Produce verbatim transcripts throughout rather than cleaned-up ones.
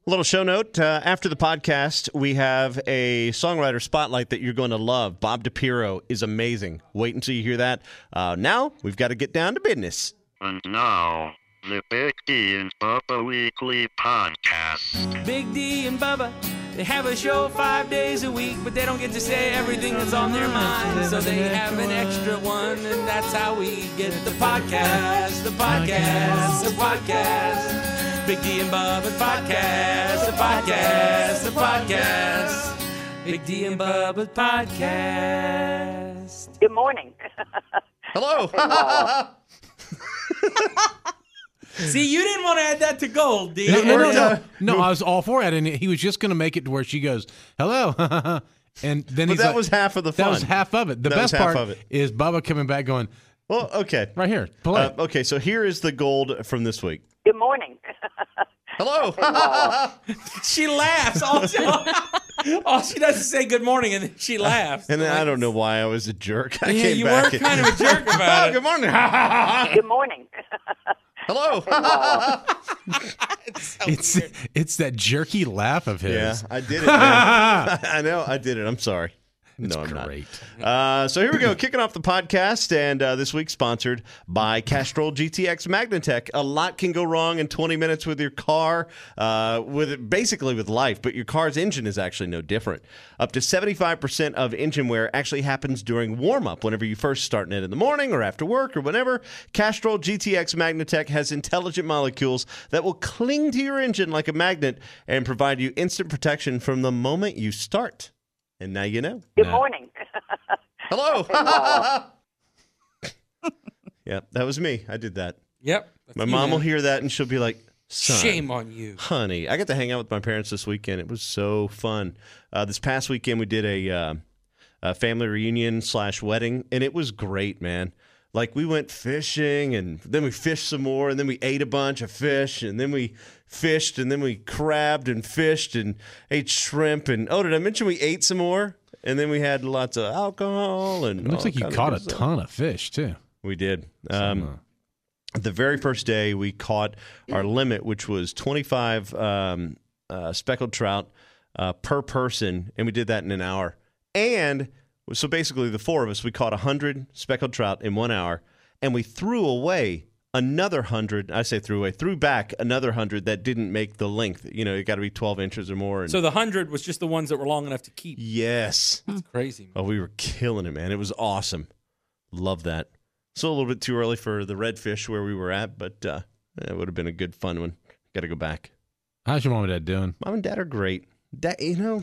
A little show note. Uh, after the podcast, we have a songwriter spotlight that you're going to love. Bob DiPiero is amazing. Wait until you hear that. Uh, now, we've got to get down to business. And now, the Big D and Bubba Weekly Podcast. Big D and Bubba, they have a show five days a week, but they don't get to say everything that's on their mind. So they have an extra one, and that's how we get the podcast, the podcast, the podcast. Big D and Bubba podcast, the podcast, the podcast. Big D and Bubba podcast. Good morning. Hello. See, you didn't want to add that to gold, D. No, no, no, no. No, I was all for it, and he was just going to make it to where she goes, hello. And then But he's that like, was half of the fun. That was half of it. The That best was half part of it. is Bubba coming back going, Well, okay. right here, play. Uh, okay, so here is the gold from this week. Good morning. Hello. She laughs. All she, all she does is say good morning, and then she laughs. And then I don't know why I was a jerk. I Yeah, came you back were and- kind of a jerk about it. Good morning. Good morning. Hello. it's it's that jerky laugh of his. Yeah, I did it, man. I know, I did it. I'm sorry. It's no, I'm great. not. Uh, so here we go, kicking off the podcast, and uh, this week sponsored by Castrol G T X Magnatech. A lot can go wrong in twenty minutes with your car, uh, with basically with life, but your car's engine is actually no different. Up to seventy-five percent of engine wear actually happens during warm-up, whenever you first start it in the morning or after work or whenever. Castrol G T X Magnatech has intelligent molecules that will cling to your engine like a magnet and provide you instant protection from the moment you start. And now you know. Good Nah. morning. Hello. Yeah, that was me. I did that. Yep. My You mom know. will hear that and she'll be like, son, Shame on you. honey. I got to hang out with my parents this weekend. It was so fun. Uh, this past weekend, we did a, uh, a family reunion slash wedding, and it was great, man. Like, we went fishing, and then we fished some more, and then we ate a bunch of fish, and then we fished, and then we crabbed and fished and ate shrimp. And, oh, did I mention we ate some more? And then we had lots of alcohol. And It looks all like you kinds of caught good a stuff. ton of fish, too. We did. Some, Um, the very first day, we caught our limit, which was twenty-five um, uh, speckled trout uh, per person, and we did that in an hour. And so basically, the four of us, we caught one hundred speckled trout in one hour, and we threw away another one hundred. I say threw away, threw back another one hundred that didn't make the length. You know, it got to be twelve inches or more. And So the hundred was just the ones that were long enough to keep. yes. That's crazy. Man. Oh, we were killing it, man. It was awesome. Love that. Still a little bit too early for the redfish where we were at, but uh, it would have been a good fun one. Got to go back. How's your mom and dad doing? Mom and dad are great. Dad, you know,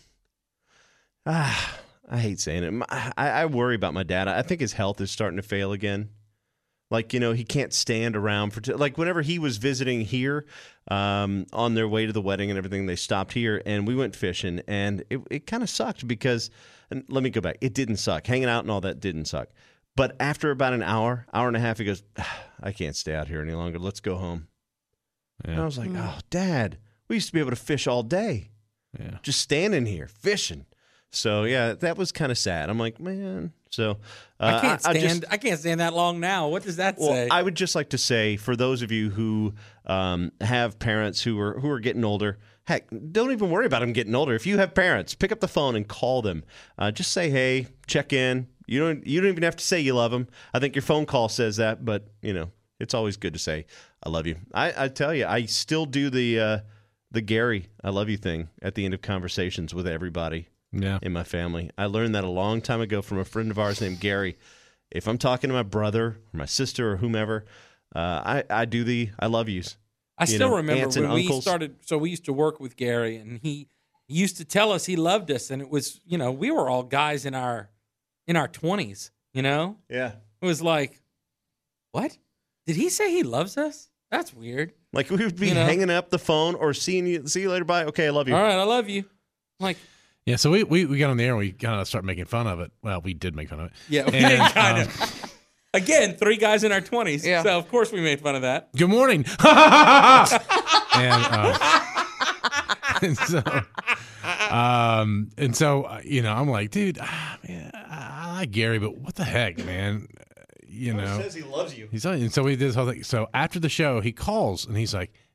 ah, I hate saying it. My- I, I worry about my dad. I think his health is starting to fail again. Like, you know, he can't stand around for, t- like, whenever he was visiting here um, on their way to the wedding and everything, they stopped here and we went fishing, and it, it kind of sucked because, and let me go back, it didn't suck. Hanging out and all that didn't suck. But after about an hour, hour and a half, he goes, ah, I can't stay out here any longer. Let's go home. And I Yeah. was like, oh, Dad, we used to be able to fish all day, Yeah. just standing here fishing. So, yeah, that was kind of sad. I'm like, man. So uh, I can't stand. I, I, just, can't stand that long now. What does that well, say? I would just like to say, for those of you who um, have parents who are who are getting older, heck, don't even worry about them getting older. If you have parents, pick up the phone and call them. Uh, just say, hey, check in. You don't you don't even have to say you love them. I think your phone call says that, but you know, it's always good to say I love you. I, I tell you, I still do the uh, the Gary I love you thing at the end of conversations with everybody Yeah. in my family. I learned that a long time ago from a friend of ours named Gary. If I'm talking to my brother or my sister or whomever, uh, I I do the I love yous. I you still know, remember aunts and when we uncles. started. So we used to work with Gary, and he, he used to tell us he loved us, and it was, you know, we were all guys in our in our twenties. You know, Yeah. it was like, what? Did he say he loves us? That's weird. Like we would be You know? hanging up the phone or seeing you, see you later, bye. Okay, I love you. All right, I love you. I'm like, Yeah, so we, we, we got on the air and we kind of started making fun of it. Well, we did make fun of it. yeah, we And, did kind um, of. Again, three guys in our twenties. Yeah. So of course we made fun of that. Good morning. and, um, and so, um, and so, uh, you know, I'm like, dude, ah, man, I, I like Gary, but what the heck, man? You know, he loves you. he's and so we did this whole thing. So after the show, he calls and he's like,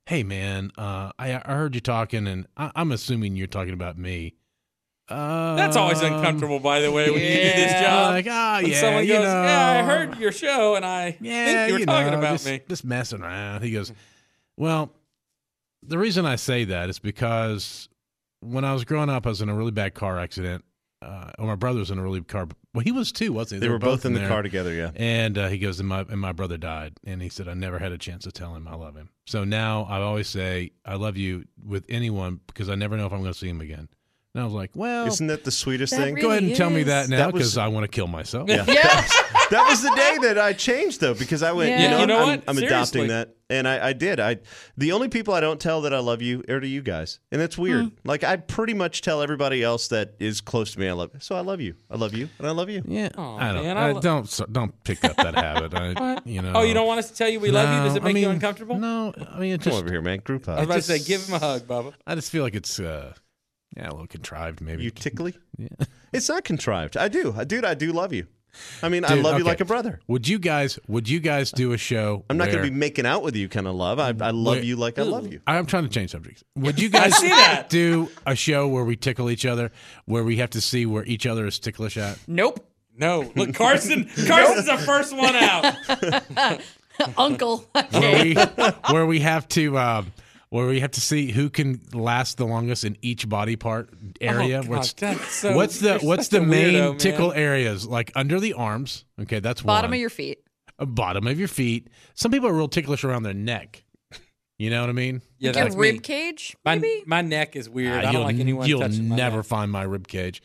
hey, man, uh, I, I heard you talking, and I, I'm assuming you're talking about me. Um, That's always uncomfortable, by the way, when you do this yeah, job. Like, oh, when yeah, someone you goes, know, yeah, I heard your show, and I yeah, think you were you talking know, about just, me. just messing around. He goes, well, the reason I say that is because when I was growing up, I was in a really bad car accident. Uh, or my brother was in a really bad car. Well, he was too, wasn't he? They, were both in the there. car together, yeah. And uh, he goes, and my, and my brother died. And he said, I never had a chance to tell him I love him. So now I always say, I love you with anyone because I never know if I'm going to see him again. And I was like, well, Isn't that the sweetest That thing? really go ahead and tell me is. that now That was- because I want to kill myself. Yeah. That, was, that was the day that I changed, though, because I went, Yeah. you know, You know I'm, what? I'm Seriously. adopting that. And I, I did. I The only people I don't tell that I love you are to you guys. And it's weird. Hmm. Like, I pretty much tell everybody else that is close to me I love you. So I love you. I love you. And I love you. Yeah, Aw, I don't. man, I I lo- don't. so- Don't pick up that habit. I, you know. Oh, you don't want us to tell you we love you? Does No, it make I mean, you uncomfortable? No, I mean it Come just. over here, man. Group I was hug. about to say, just- give him a hug, Bubba. I just feel like it's uh, yeah, a little contrived, maybe. You tickly? Yeah. It's not contrived. I do. I, dude, I do love you. I mean, I Dude, love you okay. like a brother. Would you guys? Would you guys do a show? I'm not going where- to be making out with you kind of love. I, I love Wait. you like I love you. I'm trying to change subjects. Would you guys see that. do a show where we tickle each other, where we have to see where each other is ticklish at? Nope. No, look, Carson. Carson's the first one out. Uncle. Where we, where we have to, um, where we have to see who can last the longest in each body part area. Oh, God, what's that's so- what's the you're what's such the a main weirdo, man. tickle areas? Like under the arms. Okay, that's Bottom one. of your feet. Uh, bottom of your feet. Some people are real ticklish around their neck. You know what I mean? Yeah, Your that's rib me. cage, My, maybe? my neck is weird. Uh, I don't you'll like anyone you'll touching my never neck. find my rib cage.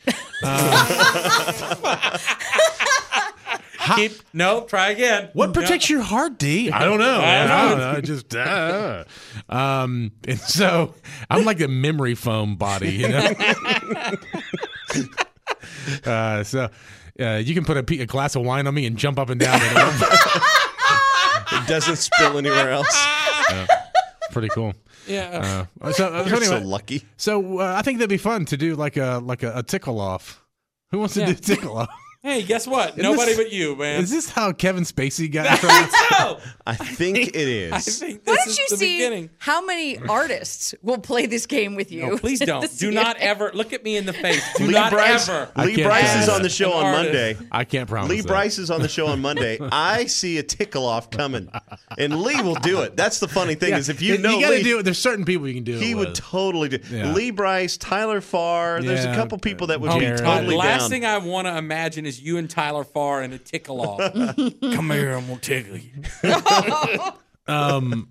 Uh, Keep, no, try again. what protects your heart, D? I don't know. man. I I don't don't know. It just uh. um, and so I'm like the memory foam body, you know. uh, so uh, you can put a, pe- a glass of wine on me and jump up and down. And it won't- It doesn't spill anywhere else. pretty cool. Yeah. Uh, so, uh, so You're so anyway, lucky. so uh, I think that'd be fun to do like a like a, a tickle off. Who wants to Yeah. do tickle off? Hey, guess what? Isn't Nobody this- but you, man. Is this how Kevin Spacey got in trouble? no. I think it is. I think Why this don't is you the see beginning. how many artists will play this game with you? No, please don't. This Do year? not ever look at me in the face. Do Lee not Bryce, ever. I Lee can't Bryce tell is you. on the show An on artist. Monday. I can't promise. Lee that. Bryce is on the show on Monday. I see a tickle off coming, and Lee will do it. That's the funny thing Yeah, is if you know you got to Lee, do it. There's certain people you can do. he it would with. totally do. Yeah. Lee Bryce, Tyler Farr. There's a Yeah. couple people that would Oh, be God, totally last down. thing I want to imagine is you and Tyler Farr in a tickle off. Come here, I'm gonna tickle you. Um,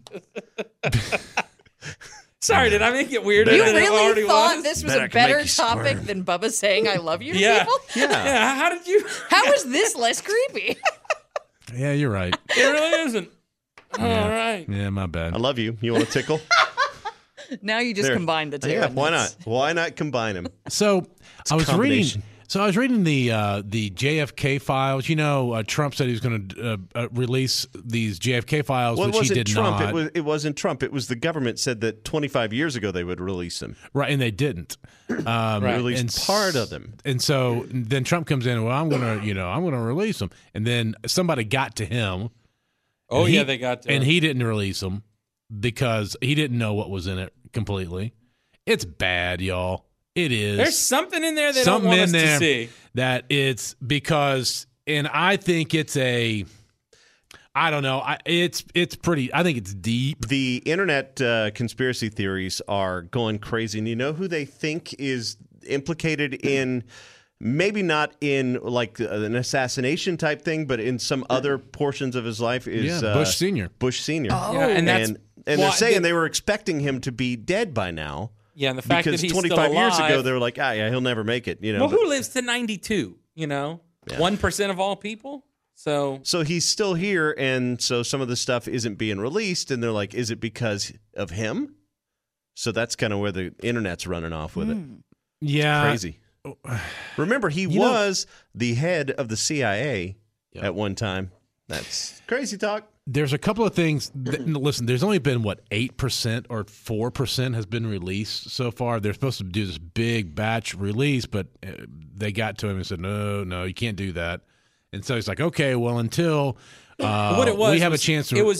Sorry, did I make it weirder You than it really already thought was? this was Bet I a can make better you topic squirm. than Bubba saying "I love you" to Yeah. people? Yeah. Yeah. How did you? How is this less creepy? yeah, you're right. It really isn't. All right. Yeah, my I bad. love you. You want to tickle? Now you just There. combine the two. Yeah, and why it's- not? Why not combine them? So I a was reading. combination. So I was reading the uh, the J F K files. You know, uh, Trump said he was going to uh, uh, release these J F K files, Well, it which he wasn't did Trump. not. It was. It wasn't Trump. It was the government said that twenty-five years ago they would release them. Right, and they didn't. Um, Right. Released and part of them. And so then Trump comes in. Well, I'm gonna, you know, I'm gonna release them. And then somebody got to him. Oh and yeah, he- they got to. and him. he didn't release them because he didn't know what was in it completely. It's bad, y'all. It is. There's something in there they something don't want in us there to see. that it's because, and I think it's a, I don't know. I, it's it's pretty. I think it's deep. The internet uh, conspiracy theories are going crazy, and you know who they think is implicated in. Maybe not in like an assassination type thing, but in some other portions of his life is Yeah, uh, Bush Senior Bush Senior. Oh. Yeah, and that's and and why- they're saying the- they were expecting him to be dead by now. Yeah, and the fact because that he's twenty-five still years ago alive- they were like, ah, yeah, he'll never make it. You know. Well, but- who lives to ninety-two? You know, one percent of all people. So so he's still here, and so some of the stuff isn't being released, and they're like, is it because of him? So that's kind of where the internet's running off with it. Yeah, Crazy. Remember, he You know- was the head of the C I A Yep. at one time. That's crazy talk. There's a couple of things. That, listen, there's only been what eight percent or four percent has been released so far. They're supposed to do this big batch release, but uh, they got to him and said, "No, no, you can't do that." And so he's like, "Okay, well, until uh, what it was, we have was- a chance to." It was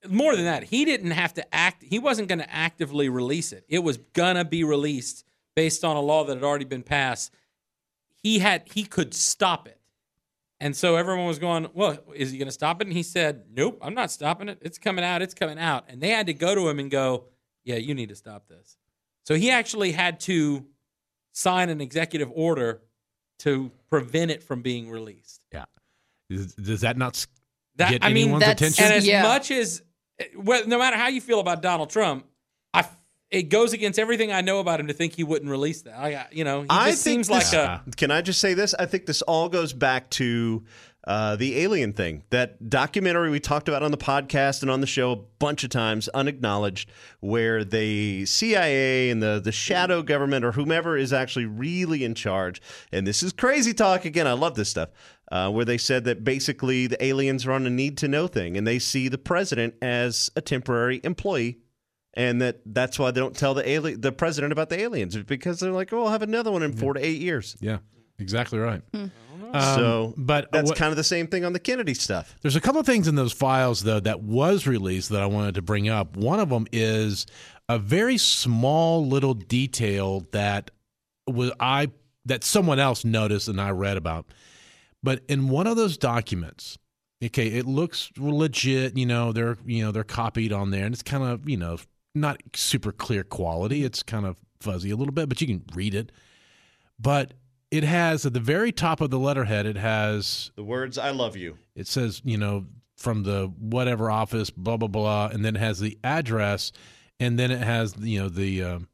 more than that, he didn't have to act. He wasn't going to actively release it. It was going to be released based on a law that had already been passed. He had he could stop it. And so everyone was going, well, is he going to stop it? And he said, nope, I'm not stopping it. It's coming out. It's coming out. And they had to go to him and go, yeah, you need to stop this. So he actually had to sign an executive order to prevent it from being released. Yeah. Does, does that not s- That- get I mean, anyone's that's- attention? And as Yeah. much as, well, no matter how you feel about Donald Trump, I, it goes against everything I know about him to think he wouldn't release that. I, you know, he I just think seems like this- a. Can I just say this? I think this all goes back to uh, the alien thing. That documentary we talked about on the podcast and on the show a bunch of times, Unacknowledged, where the C I A and the, the shadow government or whomever is actually really in charge. And this is crazy talk again. I love this stuff. Uh, where they said that basically the aliens are on a need-to-know thing, and they see the president as a temporary employee. And that that's why they don't tell the alien, the president about the aliens, because they're like, oh, I'll have another one in four to eight years. Yeah, exactly right. Um, So but that's what- kind of the same thing on the Kennedy stuff. There's a couple of things in those files, though, that was released that I wanted to bring up. One of them is a very small little detail that was I that someone else noticed and I read about. But in one of those documents, okay, it looks legit. You know, they're you know they're copied on there, and it's kind of you know not super clear quality. It's kind of fuzzy a little bit, but you can read it. But it has at the very top of the letterhead, it has The words "I love you." it says, you know, from the whatever office, blah, blah, blah, and then it has the address, and then it has, you know, the, um,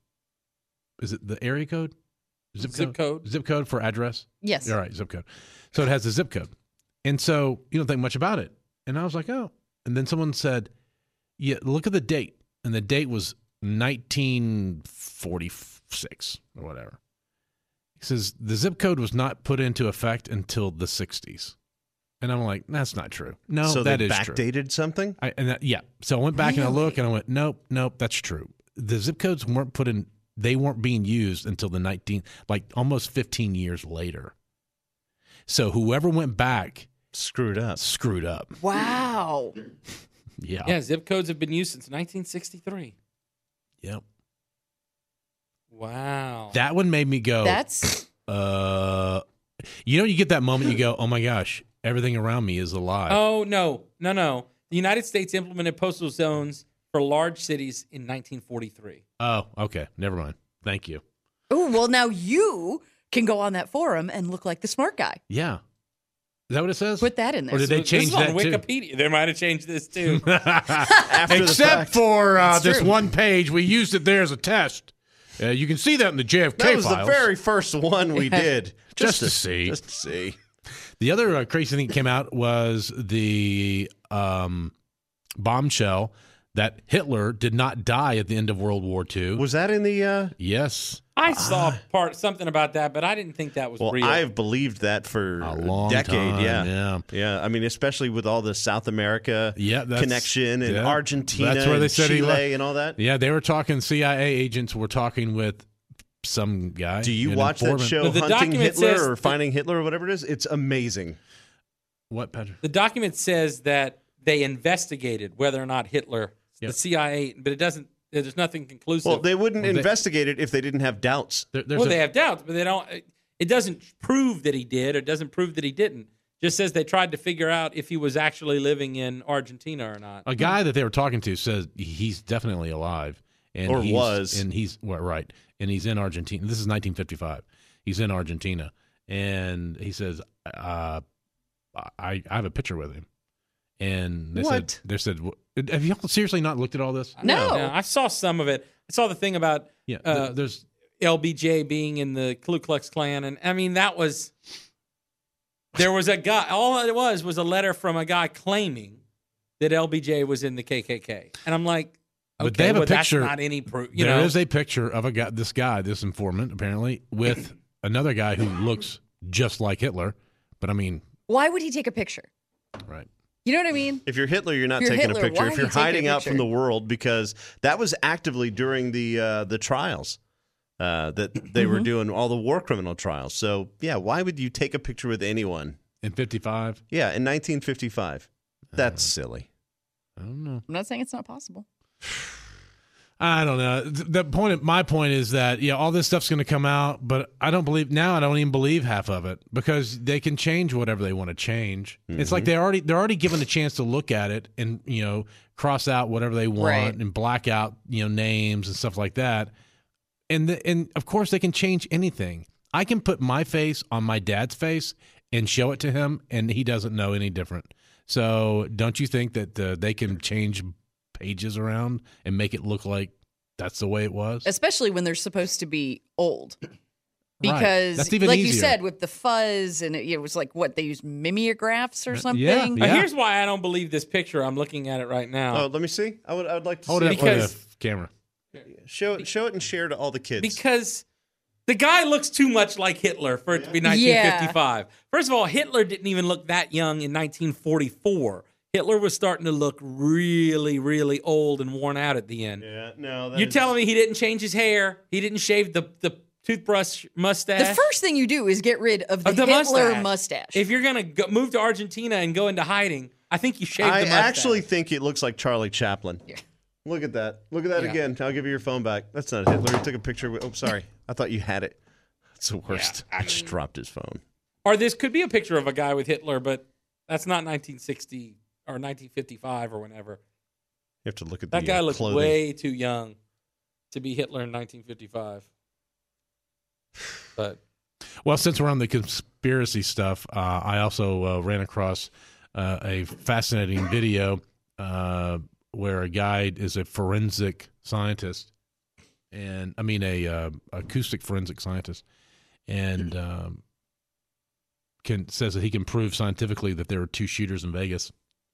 is it the area code? Zip, Zip code. Zip code for address? Yes. All right, zip code. So it has the zip code. And so you don't think much about it. And I was like, oh. And then someone said, yeah, look at the date. And the date was nineteen forty-six or whatever. He says the zip code was not put into effect until the sixties. And I'm like, that's not true. No, so that they is true. backdated something. I, and that, yeah. So I went back and I Really? looked and I went, nope, nope, that's true. The zip codes weren't put in, they weren't being used until the nineteen, like almost fifteen years later. So whoever went back Screwed up. screwed up. Wow. Yeah. Yeah, zip codes have been used since nineteen sixty-three. Yep. Wow. That one made me go, That's uh, you know, you get that moment, you go, oh my gosh, everything around me is alive. Oh, no, no, no. The United States implemented postal zones for large cities in nineteen forty-three. Oh, okay. Never mind. Thank you. oh well. Now you can go on that forum and look like the smart guy. Yeah. Is that what it says? Put that in there. Or did they This change is on that too? Wikipedia. They might have changed this too. After the Except fact. for uh, That's this true. one page, we used it there as a test. Uh, you can see that in the J F K That was files. the very first one we did. Just to see. Just to see. The other uh, crazy thing that came out was the um, bombshell that Hitler did not die at the end of World War Two. Was that in the? Uh, yes. I saw part something about that, but I didn't think that was well, real. I've believed that for A long decade. time, Yeah. yeah. Yeah. I mean, especially with all the South America Yeah, that's- connection and yeah. Argentina That's where they and said he Chile left. and all that. Yeah, they were talking, C I A agents were talking with some guy. Do you an watch that informant. show, But the Hunting document Hitler says or that- Finding Hitler or whatever it is? It's amazing. What, Patrick? the document says that they investigated whether or not Hitler, Yep. the C I A, but it doesn't. There's nothing conclusive. Well, they wouldn't Well, they- investigate it if they didn't have doubts. There, there's well, a, they have doubts, but they don't. It doesn't prove that he did, or doesn't prove that he didn't. Just says they tried to figure out if he was actually living in Argentina or not. a guy that they were talking to says he's definitely alive. And Or he's, was. And he's, well, right. And he's in Argentina. This is nineteen fifty-five. He's in Argentina. And he says, uh, I, I have a picture with him. And they What? said, they said, "Wh- have y'all seriously not looked at all this? No. Yeah, I saw some of it. I saw the thing about Yeah. Uh, th- there's, L B J being in the Ku Klux Klan, and I mean that was there was a guy. All it was was a letter from a guy claiming that L B J was in the K K K, and I'm like, okay, But they have a well, picture- that's not any proof. You there know, is a picture of a guy, this guy, this informant, apparently, with another guy who looks just like Hitler. But I mean, Why would he take a picture? right. You know what I mean? If you're Hitler, you're not If you're taking Hitler, a picture. why If are you're you taking a hiding out from picture? the world, because that was actively during the uh, the trials uh, that they Mm-hmm. were doing, all the war criminal trials. So yeah, why would you take a picture with anyone? In fifty-five, Yeah, in nineteen fifty-five. That's silly. I don't know. I'm not saying it's not possible. I don't know. The point, of, my point is that yeah, all this stuff's going to come out, but I don't believe now. I don't even believe half of it because they can change whatever they want to change. Mm-hmm. It's like they already they're already given a chance to look at it and you know cross out whatever they want right. and black out you know names and stuff like that. And the, and of course they can change anything. I can put my face on my dad's face and show it to him, and he doesn't know any different. So don't you think that uh, they can change pages around and make it look like that's the way it was? Especially when they're supposed to be old. Because, right. That's even like easier. you said, with the fuzz, and it, it was like, what, they used mimeographs or something? Yeah, Uh, yeah. Here's why I don't believe this picture. I'm looking at it right now. Oh, let me see. I would. I would like to Hold see it it. up with Because- the camera. Show it. Show it and share to all the kids. Because the guy looks too much like Hitler for it to be nineteen fifty-five. First of all, Hitler didn't even look that young in nineteen forty-four. Hitler was starting to look really, really old and worn out at the end. yeah, no. that You're is- telling me he didn't change his hair? He didn't shave the, the toothbrush mustache? The first thing you do is get rid of the, Of the Hitler mustache. mustache. If you're going to move to Argentina and go into hiding, I think you shave I the mustache. actually think it looks like Charlie Chaplin. Yeah. Look at that. Look at that Yeah. again. I'll give you your phone back. That's not Hitler. He took a picture. With, oh, sorry. I thought you had it. That's the worst. Yeah, I I just mean- dropped his phone. Or this could be a picture of a guy with Hitler, but that's not nineteen sixty or nineteen fifty-five or whenever. You have to look at That the guy uh, looked clothing. way too young to be Hitler in nineteen fifty-five. But Well, since we're on the conspiracy stuff, uh, I also uh, ran across uh, a fascinating video uh, where a guy is a forensic scientist, and I mean a uh, acoustic forensic scientist, and um, can says that he can prove scientifically that there were two shooters in Vegas.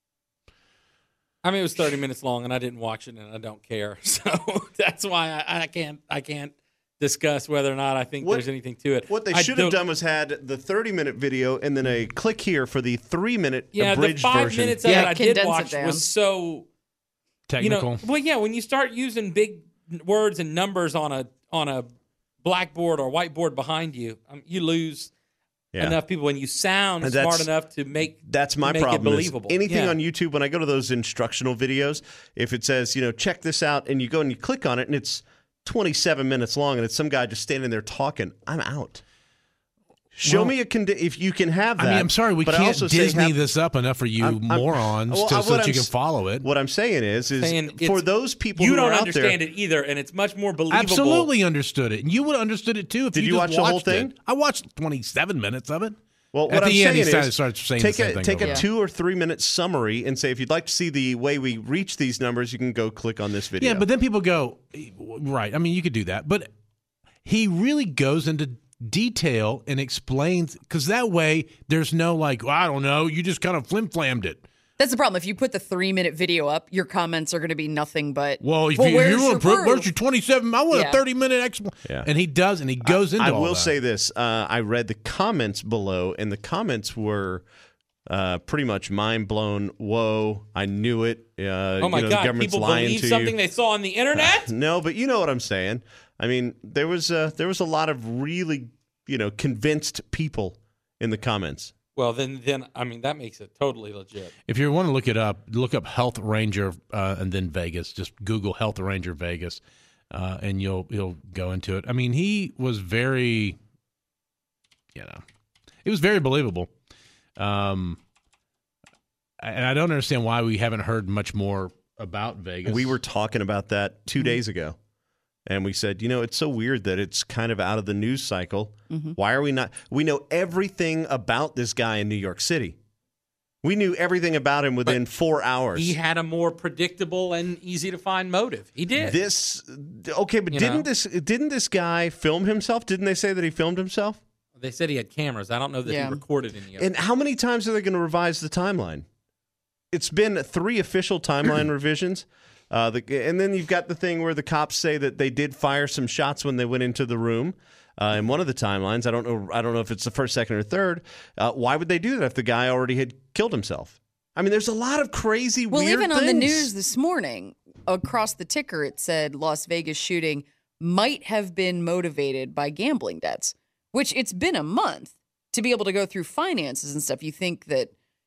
I mean, it was thirty minutes long, and I didn't watch it, and I don't care. So that's why I, I can't I can't discuss whether or not I think What- there's anything to it. What they I should have don't- done was had the thirty-minute video and then a click here for the three-minute Yeah, the abridged five version. minutes of Yeah, it I condense did it watch down. was so Technical. You know, well, yeah, when you start using big words and numbers on a on a blackboard or whiteboard behind you, um, you lose Yeah. enough people. When you sound And smart that's- enough to make That's my make problem. It is believable. anything Yeah. on YouTube, when I go to those instructional videos, if it says, you know, check this out, and you go and you click on it, and it's twenty-seven minutes long, and it's some guy just standing there talking, I'm out. Show Well, me a condi- if you can have that. I mean, I'm sorry, we but I can't also say Disney have- this up enough for you I'm- I'm- morons well, to, uh, so what that you I'm can s- follow it. What I'm saying is, is Saying for it's- those people you who don't are out understand there, it either, and it's much more believable. Absolutely understood it. And you would have understood it too if Did you, you just watch the whole watched it. thing? I watched twenty-seven minutes of it. Well, At what I'm the end, saying he started, is, started saying take the same a thing take over. a two or three minute summary and say, if you'd like to see the way we reach these numbers, you can go click on this video. Yeah, but then people go, right. I mean, you could do that. But he really goes into detail and explains, because that way there's no like, well, I don't know, you just kind of flim-flammed it. That's the problem. If you put the three minute video up, your comments are going to be nothing but, Well, if well, you, where's you your want to put, proof? where's your twenty-seven? I want Yeah. a thirty minute explanation. Yeah. And he does, and he goes into I all will that. say this: uh, I read the comments below, and the comments were uh, pretty much mind blown. Whoa! I knew it. Uh, oh my you know, the God, government's people lying believe to something you. they saw on the internet. No, but you know what I'm saying. I mean, there was uh, there was a lot of really, you know, convinced people in the comments. Well, then, then I mean, that makes it totally legit. If you want to look it up, look up Health Ranger uh, and then Vegas. Just Google Health Ranger Vegas, uh, and you'll you'll go into it. I mean, he was very, you know, it was very believable. Um, and I don't understand why we haven't heard much more about Vegas. We were talking about that two days ago, and we said, you know, it's so weird that it's kind of out of the news cycle. Mm-hmm. Why are we not? We know everything about this guy in New York City. We knew everything about him within four hours. He had a more predictable and easy to find motive. He did. This okay, but You didn't know? this didn't this guy film himself? Didn't they say that he filmed himself? They said he had cameras. I don't know that Yeah. he recorded any of it. And how many times are they going to revise the timeline? It's been three official timeline revisions. Uh, the, and then you've got the thing where the cops say that they did fire some shots when they went into the room. Uh, in one of the timelines, I don't know. I don't know if it's the first, second, or third. Uh, why would they do that if the guy already had killed himself? I mean, there's a lot of crazy, well, weird even on the things. news this morning, across the ticker, it said Las Vegas shooting might have been motivated by gambling debts, which it's been a month to be able to go through finances and stuff. You think that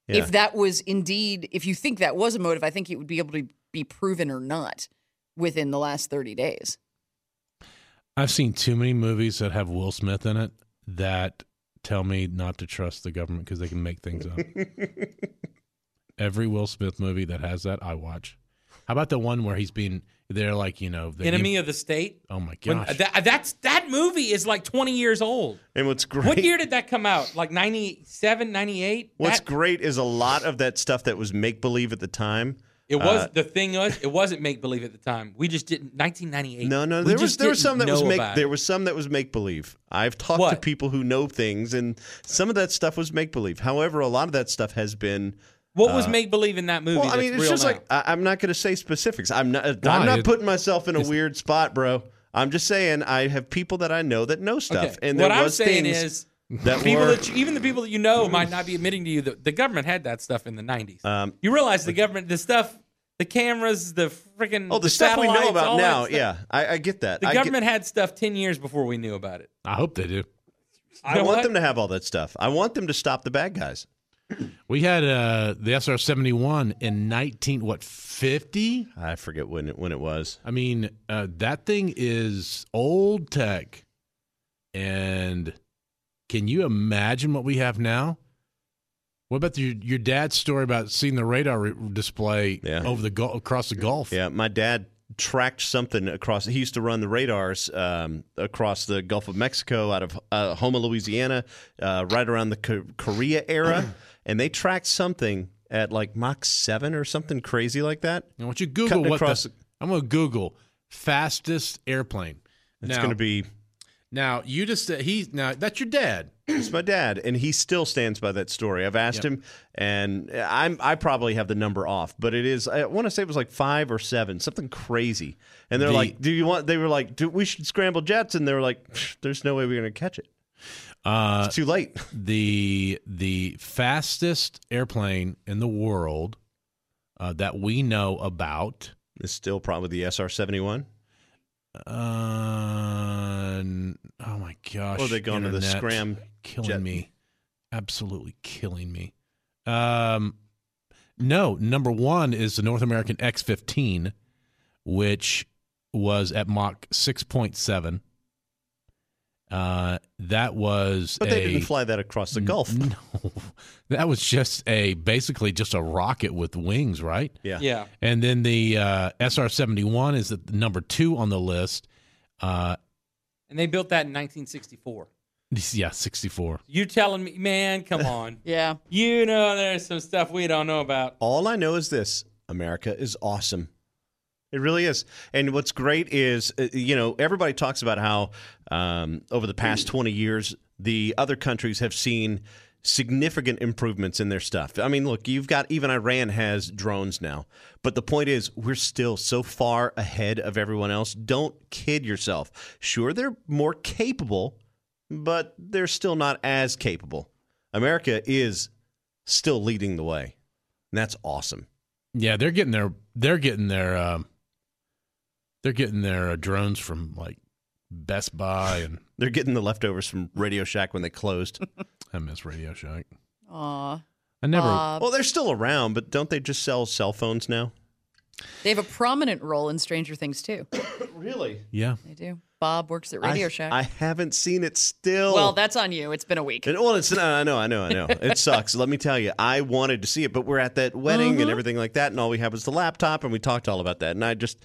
Yeah. If that was indeed, if you think that was a motive, I think it would be able to be proven or not within the last thirty days. I've seen too many movies that have Will Smith in it that tell me not to trust the government because they can make things up. Every Will Smith movie that has that, I watch. How about the one where he's being, they're like, you know, the Enemy of the State. Oh my When- gosh! that, that's that movie is like twenty years old. And what's great What year did that come out? Like ninety-seven, ninety-eight? What's That- great is a lot of that stuff that was make believe at the time. It was Uh, the thing was it wasn't make believe at the time. We just didn't. nineteen ninety-eight. No, no, we there was just there was didn't some that was know make about there it. was some that was make believe. I've talked to What? people who know things, and some of that stuff was make believe. However, a lot of that stuff has been. What was make believe in that movie? Well, I that's mean, it's real just now? like I, I'm not going to say specifics. I'm not. Why? I'm not It- putting myself in a weird spot, bro. I'm just saying I have people that I know that know stuff, Okay. and there what I'm was saying things is that people were. that you, even the people that you know might not be admitting to you that the government had that stuff in the nineties. um, You realize the government, the stuff, the cameras, the freaking oh, the, stuff we know satellites, about all that now. stuff. Yeah, I, I get that. The I get- government had stuff ten years before we knew about it. I hope they do. I know want what? them to have all that stuff. I want them to stop the bad guys. We had uh, the S R seventy-one in nineteen what fifty? I forget when it when it was. I mean, uh, that thing is old tech. And can you imagine what we have now? What about your your dad's story about seeing the radar re- display Yeah. over the Gul- across the Gulf? Yeah, my dad tracked something across. He used to run the radars um, across the Gulf of Mexico out of uh, Houma, Louisiana, uh, right around the Ko- Korea era, and they tracked something at like Mach seven or something crazy like that. I want you to Google Cutting what across the, I'm going to Google fastest airplane. It's now, going to be. now you just uh, he now that's your dad. It's my dad, and he still stands by that story. I've asked Yep. him, and I'm I probably have the number off, but it is. I want to say it was like five or seven, something crazy. And they're The- like, "Do you want?" They were like, Do, "We should scramble jets," and they were like, "There's no way we're going to catch it. Uh, It's too late." the the fastest airplane in the world uh, that we know about. It's still probably the S R seventy-one. Uh, n- oh my gosh! Or they gone to the Internet. Scram killing jet. me, absolutely killing me. Um, no, number one is the North American X fifteen, which was at Mach six point seven. Uh, that was But a, they didn't fly that across the Gulf. No, that was just a basically just a rocket with wings, right? Yeah. Yeah. And then the uh, S R seventy-one is the number two on the list. Uh, And they built that in nineteen sixty-four. yeah, sixty-four. You telling me, man, come on. Yeah. You know there's some stuff we don't know about. All I know is this: America is awesome. It really is. And what's great is, uh, you know, everybody talks about how um, over the past twenty years, the other countries have seen significant improvements in their stuff. I mean, look, you've got even Iran has drones now. But the point is, we're still so far ahead of everyone else. Don't kid yourself. Sure, they're more capable, but they're still not as capable. America is still leading the way. And that's awesome. Yeah, they're getting their they're getting their um, they're getting their uh, drones from like Best Buy, and They're getting the leftovers from Radio Shack when they closed. I miss Radio Shack. Aw. I never. Bob. Well, they're still around, but don't they just sell cell phones now? They have a prominent role in Stranger Things, too. Really? yeah, They do. Bob works at Radio I, Shack. I haven't seen it still. well, that's on you. It's been a week. And, well, it's no, I know, I know, I know. It sucks. Let me tell you, I wanted to see it, but we're at that wedding and everything like that, and all we have is the laptop, and we talked all about that. And I just,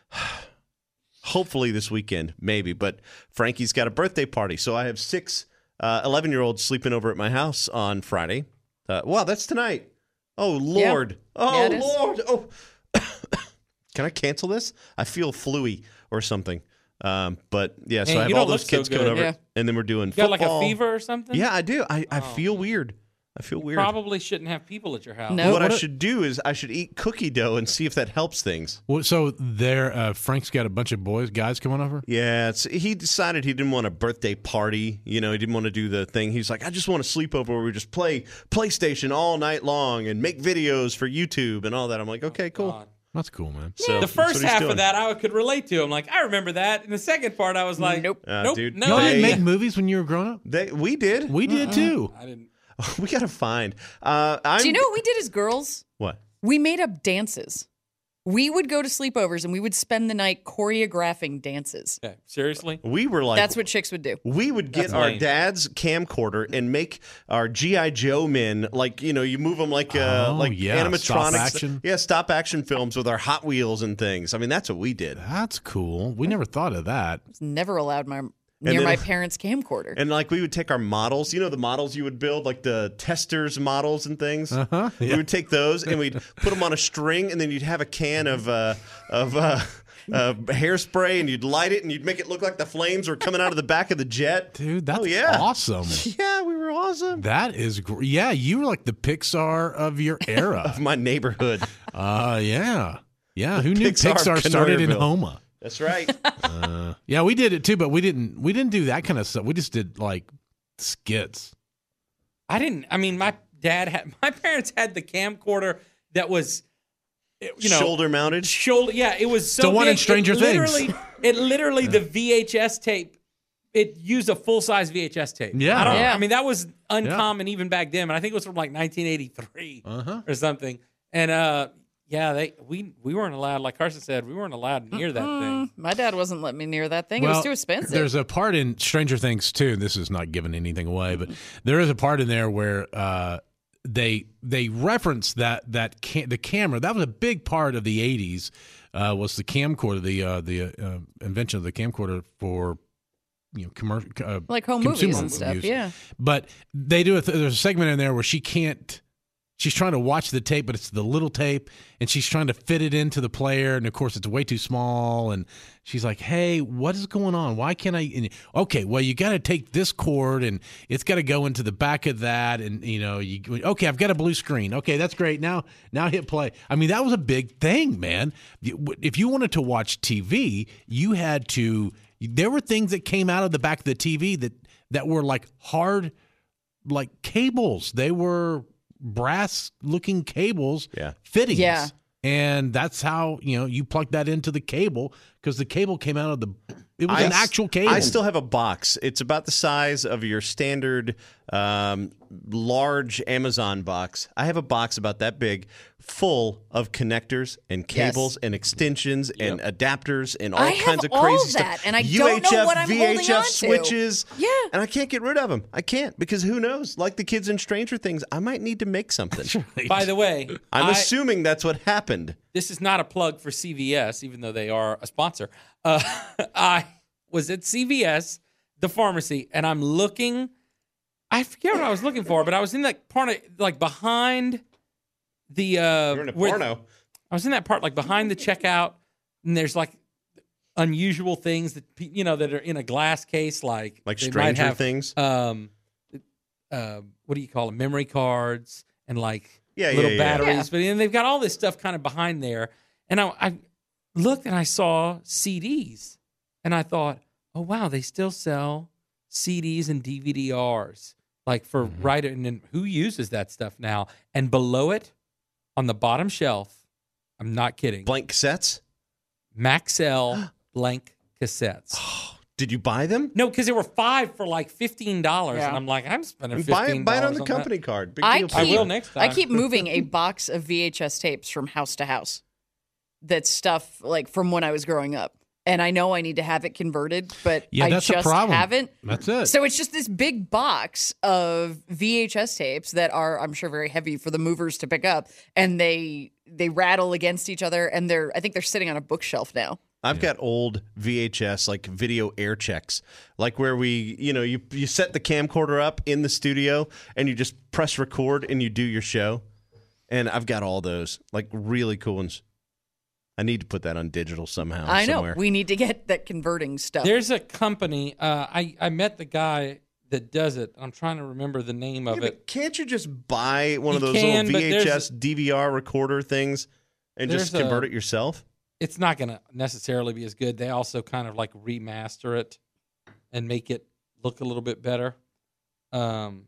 hopefully this weekend, maybe. But Frankie's got a birthday party, so I have six uh, eleven-year-olds sleeping over at my house on Friday. Uh, wow, that's tonight. Oh Lord! Oh Yeah, it is. Lord! Oh, can I cancel this? I feel fluey or something. Um, but yeah, so Man, I have you all don't those look so kids coming good. over, Yeah. and then we're doing You got like football. a fever or something? Yeah, I do. I, I Oh. feel weird. I feel weird. Probably shouldn't have people at your house. No. what I What a- should do is I should eat cookie dough and see if that helps things. well, so there, uh, Frank's got a bunch of boys, guys coming over. Yeah, it's, he decided he didn't want a birthday party. You know, he didn't want to do the thing. He's like, I just want a sleepover where we just play PlayStation all night long and make videos for YouTube and all that. I'm like, okay, cool. God. That's cool, man. So The that's first what he's half doing. of that I could relate to. I'm like, I remember that. And the second part, I was like, Nope. Uh, nope, dude, no. Y'all They- didn't make movies when you were growing up. They, we did. We did too. I didn't. We got to find. Uh, I'm, Do you know what we did as girls? What? We made up dances. We would go to sleepovers and we would spend the night choreographing dances. Okay, seriously? We were like, That's what chicks would do. we would get That's our lame. dad's camcorder and make our G I. Joe men, like, you know, you move them like uh, Oh, like yeah, animatronics. stop action. Yeah, stop action films with our Hot Wheels and things. I mean, that's what we did. That's cool. We never thought of that. I was never allowed my near then- my parents' camcorder. And like we would take our models, you know, the models you would build, like the testers models and things. Uh-huh, We yeah. would take those and we'd put them on a string, and then you'd have a can of uh, of uh, uh, hairspray, and you'd light it, and you'd make it look like the flames were coming out of the back of the jet. Dude, that's Oh, yeah. awesome. Yeah, we were awesome. That is great. Yeah, you were like the Pixar of your era. Of my neighborhood. uh, yeah. Yeah, who knew Pixar Pixar, of started in Canoyerville. Homa? That's right. Uh, yeah, we did it too, but we didn't we didn't do that kind of stuff. We just did like skits. I didn't. I mean, my dad had, my parents had the camcorder that was, you know, Shoulder mounted. shoulder. Yeah, it was so The one in big, Stranger it Things. literally, It literally, the V H S tape, it used a full size V H S tape. Yeah. I don't. Yeah. I mean, that was uncommon even back then. And I think it was from like nineteen eighty-three Uh-huh. or something. And uh, yeah, they we we weren't allowed. Like Carson said, we weren't allowed near that thing. Mm, my dad wasn't letting me near that thing. it was too expensive. There's a part in Stranger Things too. And this is not giving anything away, but there is a part in there where uh, they they reference that that cam- the camera. That was a big part of the eighties. Uh, was the camcorder, the uh, the uh, invention of the camcorder for you know commercial uh, like home movies consumer and stuff. use. Yeah. But they do a th- there's a segment in there where she can't. She's trying to watch the tape, but it's the little tape, and she's trying to fit it into the player, and of course it's way too small. And she's like, "Hey, what is going on? Why can't I?" And, okay, well, you got to take this cord, and it's got to go into the back of that, and you know, you okay, I've got a blue screen. Okay, that's great. Now, now hit play. I mean, that was a big thing, man. If you wanted to watch T V, you had to. There were things that came out of the back of the T V that that were like hard, like cables. They were brass looking cables, Yeah. fittings. Yeah. And that's how, you know, you plug that into the cable because the cable came out of the, it was I an s- actual cable. I still have a box. It's about the size of your standard um, large Amazon box. I have a box about that big full of connectors and cables Yes. and extensions and adapters and all I have kinds of all crazy of stuff. that, and I U don't H F, know what I'm V H F holding on to. switches. Yeah. And I can't get rid of them. I can't because who knows? Like the kids in Stranger Things, I might need to make something. By the way, I'm I- assuming that's what happened. this is not a plug for C V S, even though they are a sponsor. Uh, I was at C V S, the pharmacy, and I'm looking. I forget what I was looking for, but I was in that part, of, like behind the. Uh, You're in a where- porno. I was in that part, like behind the checkout, and there's like unusual things that pe- you know that are in a glass case, like Like they might Stranger have, Things? Um, uh, what do you call them? Memory cards and like Yeah, little yeah, yeah. batteries. Yeah. But then they've got all this stuff kind of behind there. And I, I looked and I saw C Ds, and I thought, oh wow, they still sell C Ds and D V D Rs, like for Mm-hmm. right. And then who uses that stuff now? And below it, on the bottom shelf, I'm not kidding, Blank cassettes? Maxell blank cassettes. Did you buy them? No, because there were five for like fifteen dollars, Yeah. and I'm like, I'm spending Buy, fifteen buy dollars it on the that. company card. Big I deal. keep, I will next I time. keep moving a box of V H S tapes from house to house. That's stuff like from when I was growing up. And I know I need to have it converted, but Yeah, I that's the just problem. haven't. That's it. So it's just this big box of V H S tapes that are, I'm sure, very heavy for the movers to pick up, and they they rattle against each other, and they're I think they're sitting on a bookshelf now. I've got old V H S, like video air checks, like where we, you know, you, you set the camcorder up in the studio and you just press record and you do your show. And I've got all those, like really cool ones. I need to put that on digital somehow. I know somewhere. we need to get that converting stuff. There's a company. Uh, I I met the guy that does it. I'm trying to remember the name of Yeah, it. but can't you just buy one of You those can, but little there's V H S D V R recorder things and just there's a- convert it yourself? It's not going to necessarily be as good. They also kind of like remaster it and make it look a little bit better. Um,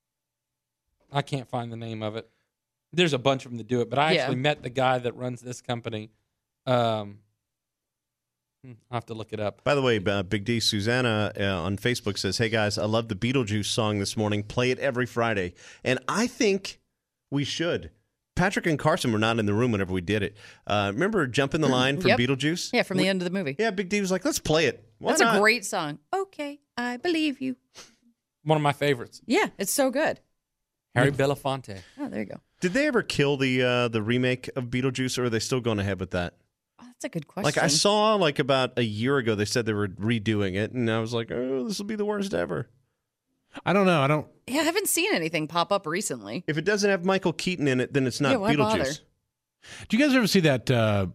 I can't find the name of it. There's a bunch of them that do it, but I Yeah. actually met the guy that runs this company. Um, I'll have to look it up. By the way, uh, Big D, Susanna uh, on Facebook says, hey, guys, I love the Beetlejuice song this morning. Play it every Friday. And I think we should. Patrick and Carson were not in the room whenever we did it. Uh, remember Jumping the Line from Yep. Beetlejuice? Yeah, from the end of the movie. Yeah, Big D was like, let's play it. Why That's not? a great song. Okay, I believe you. One of my favorites. Yeah, it's so good. Harry Belafonte. Oh, there you go. Did they ever kill the uh, the remake of Beetlejuice, or are they still going ahead with that? Oh, that's a good question. Like, I saw, like, about a year ago, they said they were redoing it, and I was like, oh, this will be the worst ever. I don't know. I don't. Yeah, I haven't seen anything pop up recently. If it doesn't have Michael Keaton in it, then it's not Yeah, why Beetlejuice. bother? Do you guys ever see that uh,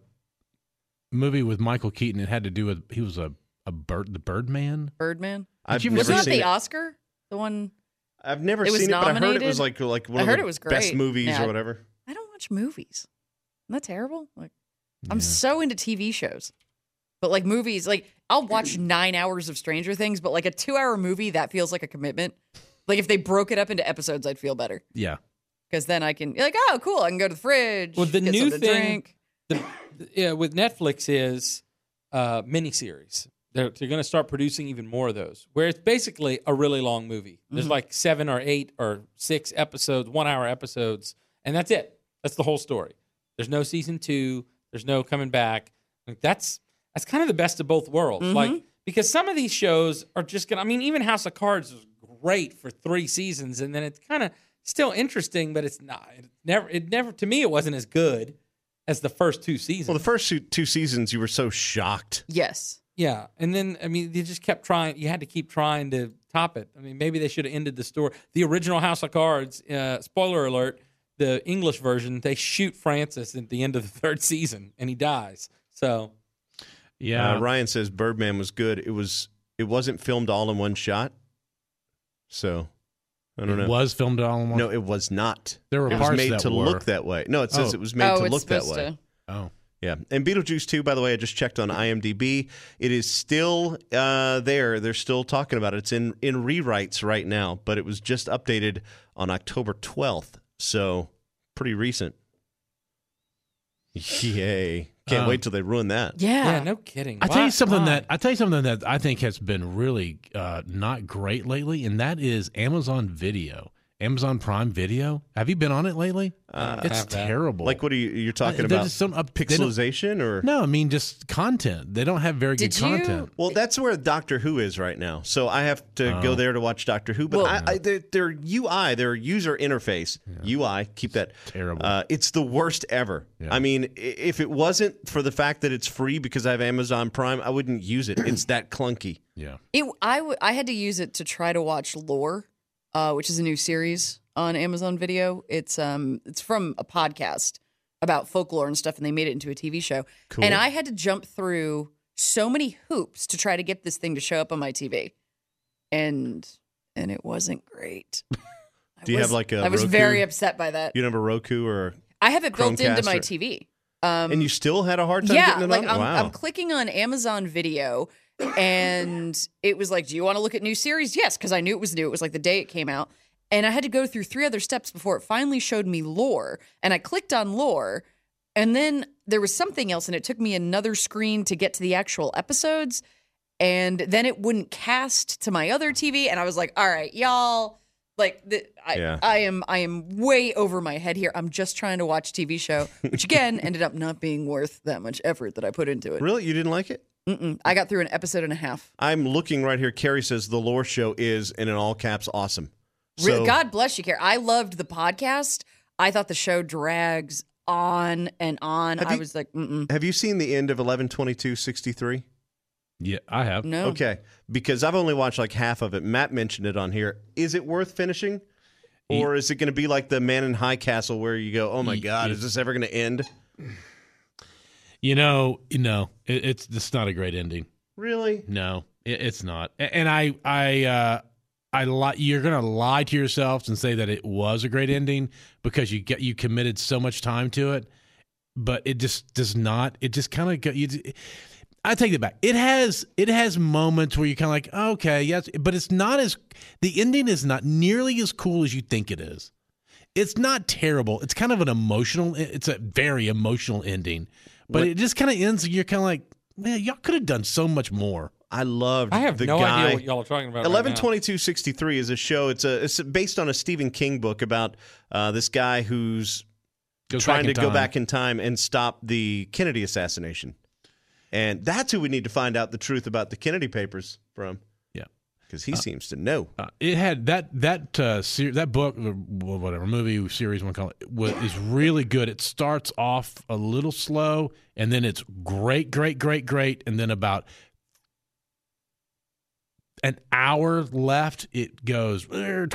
movie with Michael Keaton? It had to do with he was a a bird, the Birdman. Birdman. I've you- never Wasn't that seen the it. Oscar? The one. I've never It was seen it, but I heard it nominated? was like like one I of heard the it was best great. movies Yeah. or whatever. I don't watch movies. Isn't that terrible? Like, I'm Yeah. so into T V shows, but like movies, like I'll watch nine hours of Stranger Things, but like a two-hour movie that feels like a commitment. Like if they broke it up into episodes, I'd feel better Yeah. because then I can like, oh, cool, I can go to the fridge. Well, the get new something to thing- drink. The, yeah, with Netflix is uh, miniseries. They're, they're going to start producing even more of those, where it's basically a really long movie. There's like seven or eight or six episodes, one-hour episodes, and that's it. That's the whole story. There's no season two. There's no coming back. Like, that's that's kind of the best of both worlds. Like because some of these shows are just going to. I mean, even House of Cards was great for three seasons, and then it's kind of still interesting, but it's not. It never. It never. To me, it wasn't as good as the first two seasons. Well, the first two, two seasons, you were so shocked. Yes. Yeah, and then I mean, they just kept trying. You had to keep trying to top it. I mean, maybe they should have ended the story. The original House of Cards. Uh, spoiler alert: the English version, they shoot Francis at the end of the third season, and he dies. So, Yeah. Uh, Ryan says Birdman was good. It was. It wasn't filmed all in one shot. So, I don't it know. was filmed all in one. No, it was not. There were it was parts made that to were. look that way. No, it says Oh. it was made oh, to it's look that supposed way. to. Oh. Yeah, and Beetlejuice two, by the way, I just checked on IMDb. It is still uh, there. They're still talking about it. It's in, in rewrites right now, but it was just updated on October twelfth, so pretty recent. Yay. Can't Um, wait till they ruin that. Yeah. yeah, no kidding. I tell Why- you something why? that I tell you something that I think has been really uh, not great lately, and that is Amazon Video, Amazon Prime Video. Have you been on it lately? Uh, it's have that. terrible. Like, what are you you're talking Uh, about? there's some up- they don't- Pixelization or? No, I mean just content. They don't have very Did good you- content. Well, that's where Doctor Who is right now. So I have to go Oh. there to watch Doctor Who. But Well- I, I, their, their U I, their user interface, U I, keep that Terrible. Uh, it's the worst ever. Yeah. I mean, i- if it wasn't for the fact that it's free because I have Amazon Prime, I wouldn't use it. It's that clunky. Yeah. It, I, w- I had to use it to try to watch Lore, uh, which is a new series on Amazon Video. It's um it's from a podcast about folklore and stuff, and they made it into a T V show. Cool. And I had to jump through so many hoops to try to get this thing to show up on my T V, and and it wasn't great. I Do you was- have, like, a I was Roku? very upset by that. You don't have a Roku or, I have it built into Chromecast my or- T V. Um, and you still had a hard time yeah, getting it like on? I'm, wow. I'm clicking on Amazon Video, and it was like, "Do you want to look at new series?" Yes, because I knew it was new. It was like the day it came out, and I had to go through three other steps before it finally showed me Lore. And I clicked on Lore, and then there was something else, and it took me another screen to get to the actual episodes, and then it wouldn't cast to my other T V, and I was like, "All right, y'all." Like the, I, Yeah. I am, I am way over my head here. I'm just trying to watch a T V show, which again ended up not being worth that much effort that I put into it. Really? You didn't like it? Mm-mm. I got through an episode and a half. I'm looking right here. Carrie says the Lore Show is, and in all caps, awesome. Re- So, God bless you, Care. I loved the podcast. I thought the show drags on and on. Have I you- was like, mm-mm, have you seen the end of eleven twenty-two sixty-three? Yeah, I have. no. Okay, because I've only watched like half of it. Matt mentioned it on here. Is it worth finishing? Or is it going to be like the Man in High Castle where you go, oh my Ye- God, ye- is this ever going to end? You know, no, it, it's it's not a great ending. Really? No, it, it's not. A- And I, I, uh, I li- you're gonna lie to yourselves and say that it was a great ending because you get you committed so much time to it, but it just does not. It just kind of go. You, I take it back. It has it has moments where you're kind of like, okay, yes, but it's not as the ending is not nearly as cool as you think it is. It's not terrible. It's kind of an emotional. It's a very emotional ending, but What- it just kind of ends. You're kind of like, man, y'all could have done so much more. I loved I have the no guy. idea what y'all are talking about. eleven right twenty-two sixty-three is a show. It's a it's based on a Stephen King book about uh, this guy who's Goes trying back to in go time. back in time and stop the Kennedy assassination. And that's who we need to find out the truth about the Kennedy papers from. Yeah. Because he seems to know. Uh, it had that that uh, ser- that book, or whatever movie series, one call it, was, is really good. It starts off a little slow, and then it's great, great, great, great, and then about an hour left, it goes.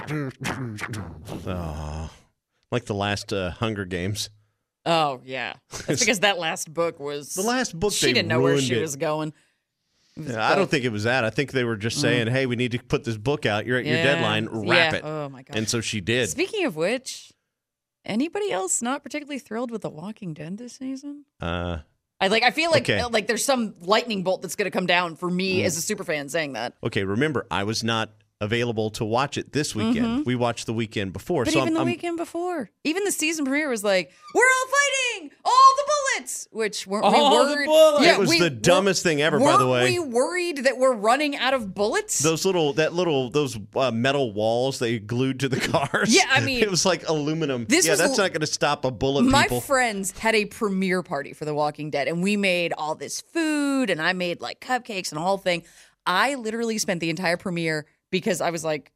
Oh, like the last uh, Hunger Games. Oh yeah, that's because that last book was The last book, She they didn't know where ruined she it. was going. It was Yeah, I don't both. think it was that. I think they were just saying, hey, we need to put this book out. You're at your Yeah. deadline. Wrap Yeah. it. Oh my god. And so she did. Speaking of which, anybody else not particularly thrilled with The Walking Dead this season? Uh, I like. I feel like Okay. like there's some lightning bolt that's going to come down for me Mm. as a super fan saying that. okay, remember, I was not available to watch it this weekend. We watched the weekend before. But so even I'm, the I'm- weekend before, even the season premiere was like, "We're all fighting, all the bullets," which weren't All we the worried? bullets. Yeah, It was we- the dumbest thing ever, by the weren't way. we worried that we're running out of bullets? Those little, that little, those uh, metal walls they glued to the cars. Yeah, I mean, it was like aluminum. this yeah, was that's l- not going to stop a bullet. My people. friends had a premiere party for The Walking Dead, and we made all this food, and I made like cupcakes and a whole thing. I literally spent the entire premiere because I was like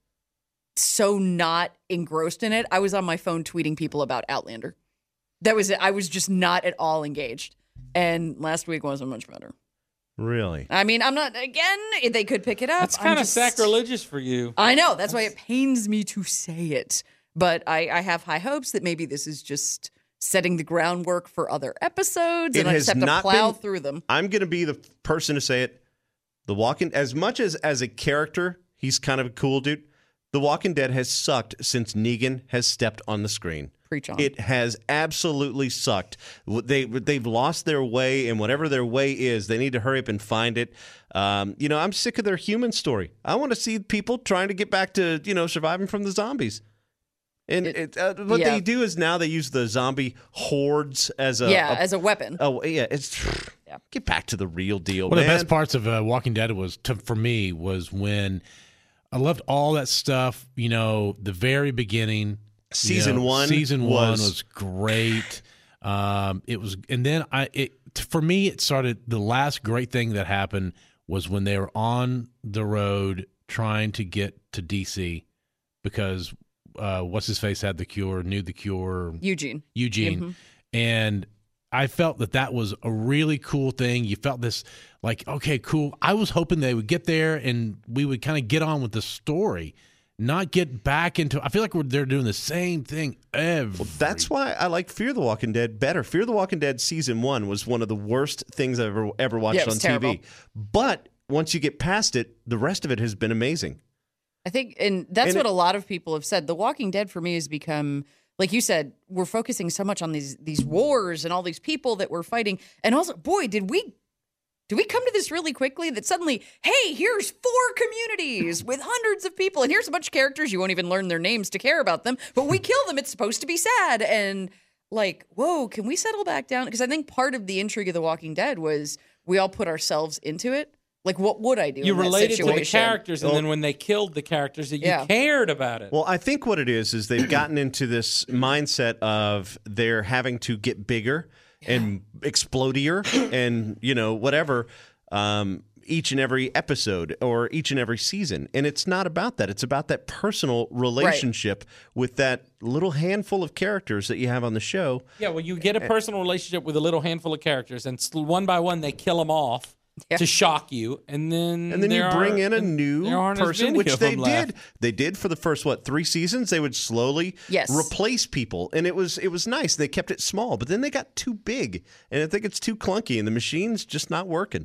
so not engrossed in it. I was on my phone tweeting people about Outlander. That was it. I was just not at all engaged. And last week wasn't much better. Really? I mean, I'm not, again, they could pick it up. That's I'm kind of just- sacrilegious for you. I know. That's why it pains me to say it. But I, I have high hopes that maybe this is just setting the groundwork for other episodes, It and I has just have to not plow been- through them. I'm going to be the person to say it. The Walking, as much as as a character, he's kind of a cool dude. The Walking Dead has sucked since Negan has stepped on the screen. Preach on. It has absolutely sucked. They they've lost their way, and whatever their way is, they need to hurry up and find it. Um, you know, I'm sick of their human story. I want to see people trying to get back to you know surviving from the zombies. And It- it, uh, what yeah. they do is now they use the zombie hordes as a yeah, a- as a weapon. oh yeah, it's Yeah. get back to the real deal. One of the man. best parts of uh, Walking Dead was to, for me was when I loved all that stuff. You know, the very beginning. you Season know, one Season one was- was great. Um, it was, and then I. It for me, it started. The last great thing that happened was when they were on the road trying to get to D C because uh, what's his face had the cure, knew the cure. Eugene. Eugene. Mhm. And I felt that that was a really cool thing. You felt this like, okay, cool. I was hoping they would get there and we would kind of get on with the story, not get back into. I feel like we're, they're doing the same thing every. That's why I like Fear the Walking Dead better. Fear the Walking Dead season one was one of the worst things I've ever ever watched Yeah, it was on terrible. T V. But once you get past it, the rest of it has been amazing. I think, and that's And what it- a lot of people have said. The Walking Dead for me has become, like you said, we're focusing so much on these these wars and all these people that we're fighting, and also, boy, did we did we come to this really quickly that suddenly, hey, here's four communities with hundreds of people, and here's a bunch of characters you won't even learn their names to care about them, but we kill them. It's supposed to be sad, and like, whoa, can we settle back down? Because I think part of the intrigue of The Walking Dead was we all put ourselves into it. Like, what would I do? You in that related to the situation? characters, and then when they killed the characters, that you Yeah. cared about it. Well, I think what it is is they've gotten into this mindset of they're having to get bigger and explodier and you know whatever um, each and every episode or each and every season, and it's not about that. It's about that personal relationship with that little handful of characters that you have on the show. Yeah, well, you get a personal relationship with a little handful of characters, and s- one by one they kill them off Yeah. to shock you, and then And then you there bring are- in a and new there aren't as person, many which of they them did. left. They did for the first what three seasons. They would slowly Yes. replace people, and it was it was nice. They kept it small, but then they got too big, and I think it's too clunky, and the machine's just not working.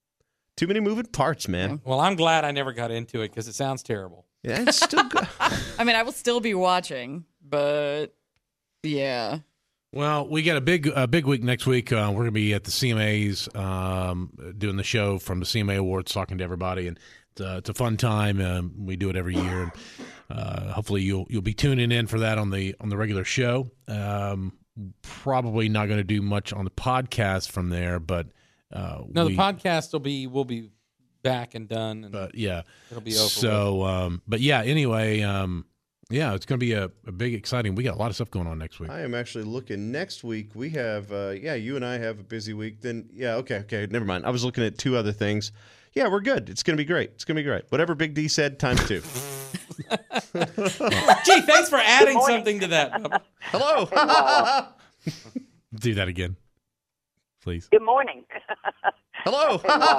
Too many moving parts, man. Well, I'm glad I never got into it because it sounds terrible. Yeah, it's still good. I mean, I will still be watching, but yeah. Well, we got a big a big week next week. Uh, we're going to be at the C M As um, doing the show from the C M A Awards, talking to everybody, and it's, uh, it's a fun time. Um, we do it every year, and uh, hopefully you'll you'll be tuning in for that on the on the regular show. Um, probably not going to do much on the podcast from there, but uh, No, we, the podcast will be will be back and done, and But yeah, it'll be over. so um, but yeah. Anyway, um, yeah, it's going to be a, a big, exciting. We got a lot of stuff going on next week. I am actually looking next week. We have, uh, yeah, you and I have a busy week. Then, yeah, okay, okay, never mind. I was looking at two other things. Yeah, we're good. It's going to be great. It's going to be great. Whatever Big D said, times two. Gee, thanks for adding something to that. Bubba. Hello. Do that again, please. Good morning. Hello.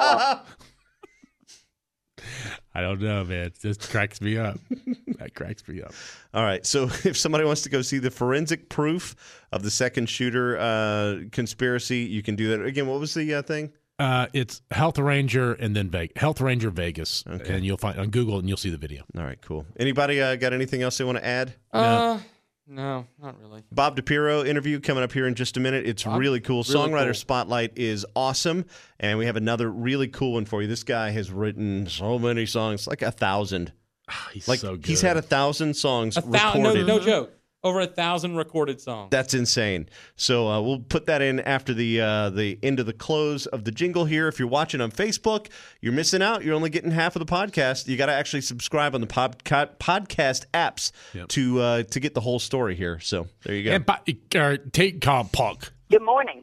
I don't know, man. It just cracks me up. That cracks me up. All right. So if somebody wants to go see the forensic proof of the second shooter uh, conspiracy, you can do that. Again, what was the uh, thing? Uh, it's Health Ranger and then Vegas. Health Ranger Vegas, Okay. and you'll find on Google and you'll see the video. All right, cool. Anybody uh, got anything else they want to add? Uh, no, not really. Bob DePiro interview coming up here in just a minute. It's Bob? really cool. Really Songwriter cool. Spotlight is awesome, and we have another really cool one for you. This guy has written so many songs, like a thousand. He's Like so good. he's had a thousand songs A thousand, no, recorded. no joke. Over a thousand recorded songs. That's insane. So uh, we'll put that in after the uh, the end of the close of the jingle here. If you're watching on Facebook, you're missing out. You're only getting half of the podcast. You got to actually subscribe on the podca- podcast apps Yep. to uh, to get the whole story here. So there you go. And pa- uh, take Cobb Punk. Good morning.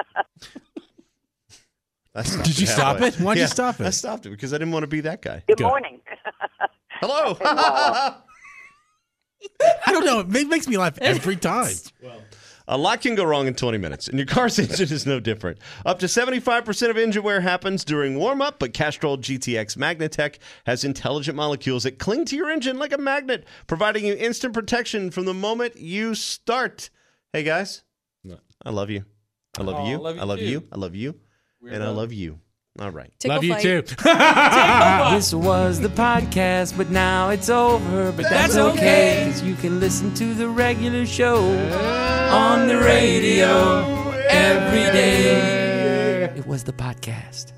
I stopped Did you it stop halfway. it? Why'd you Yeah, stop it? I stopped it because I didn't want to be that guy. Good Good. morning. Hello. I don't know. It makes me laugh every time. A lot can go wrong in twenty minutes, and your car's engine is no different. Up to seventy-five percent of engine wear happens during warm-up, but Castrol G T X Magnatech has intelligent molecules that cling to your engine like a magnet, providing you instant protection from the moment you start. Hey, guys. I love you. I love Oh, you. I love you I love too. you. I love you. And I Weirdo. love you. All right. Tickle Love you fight. too. This was the podcast, but now it's over. But that's okay, because you can listen to the regular show on the radio every day. It was the podcast.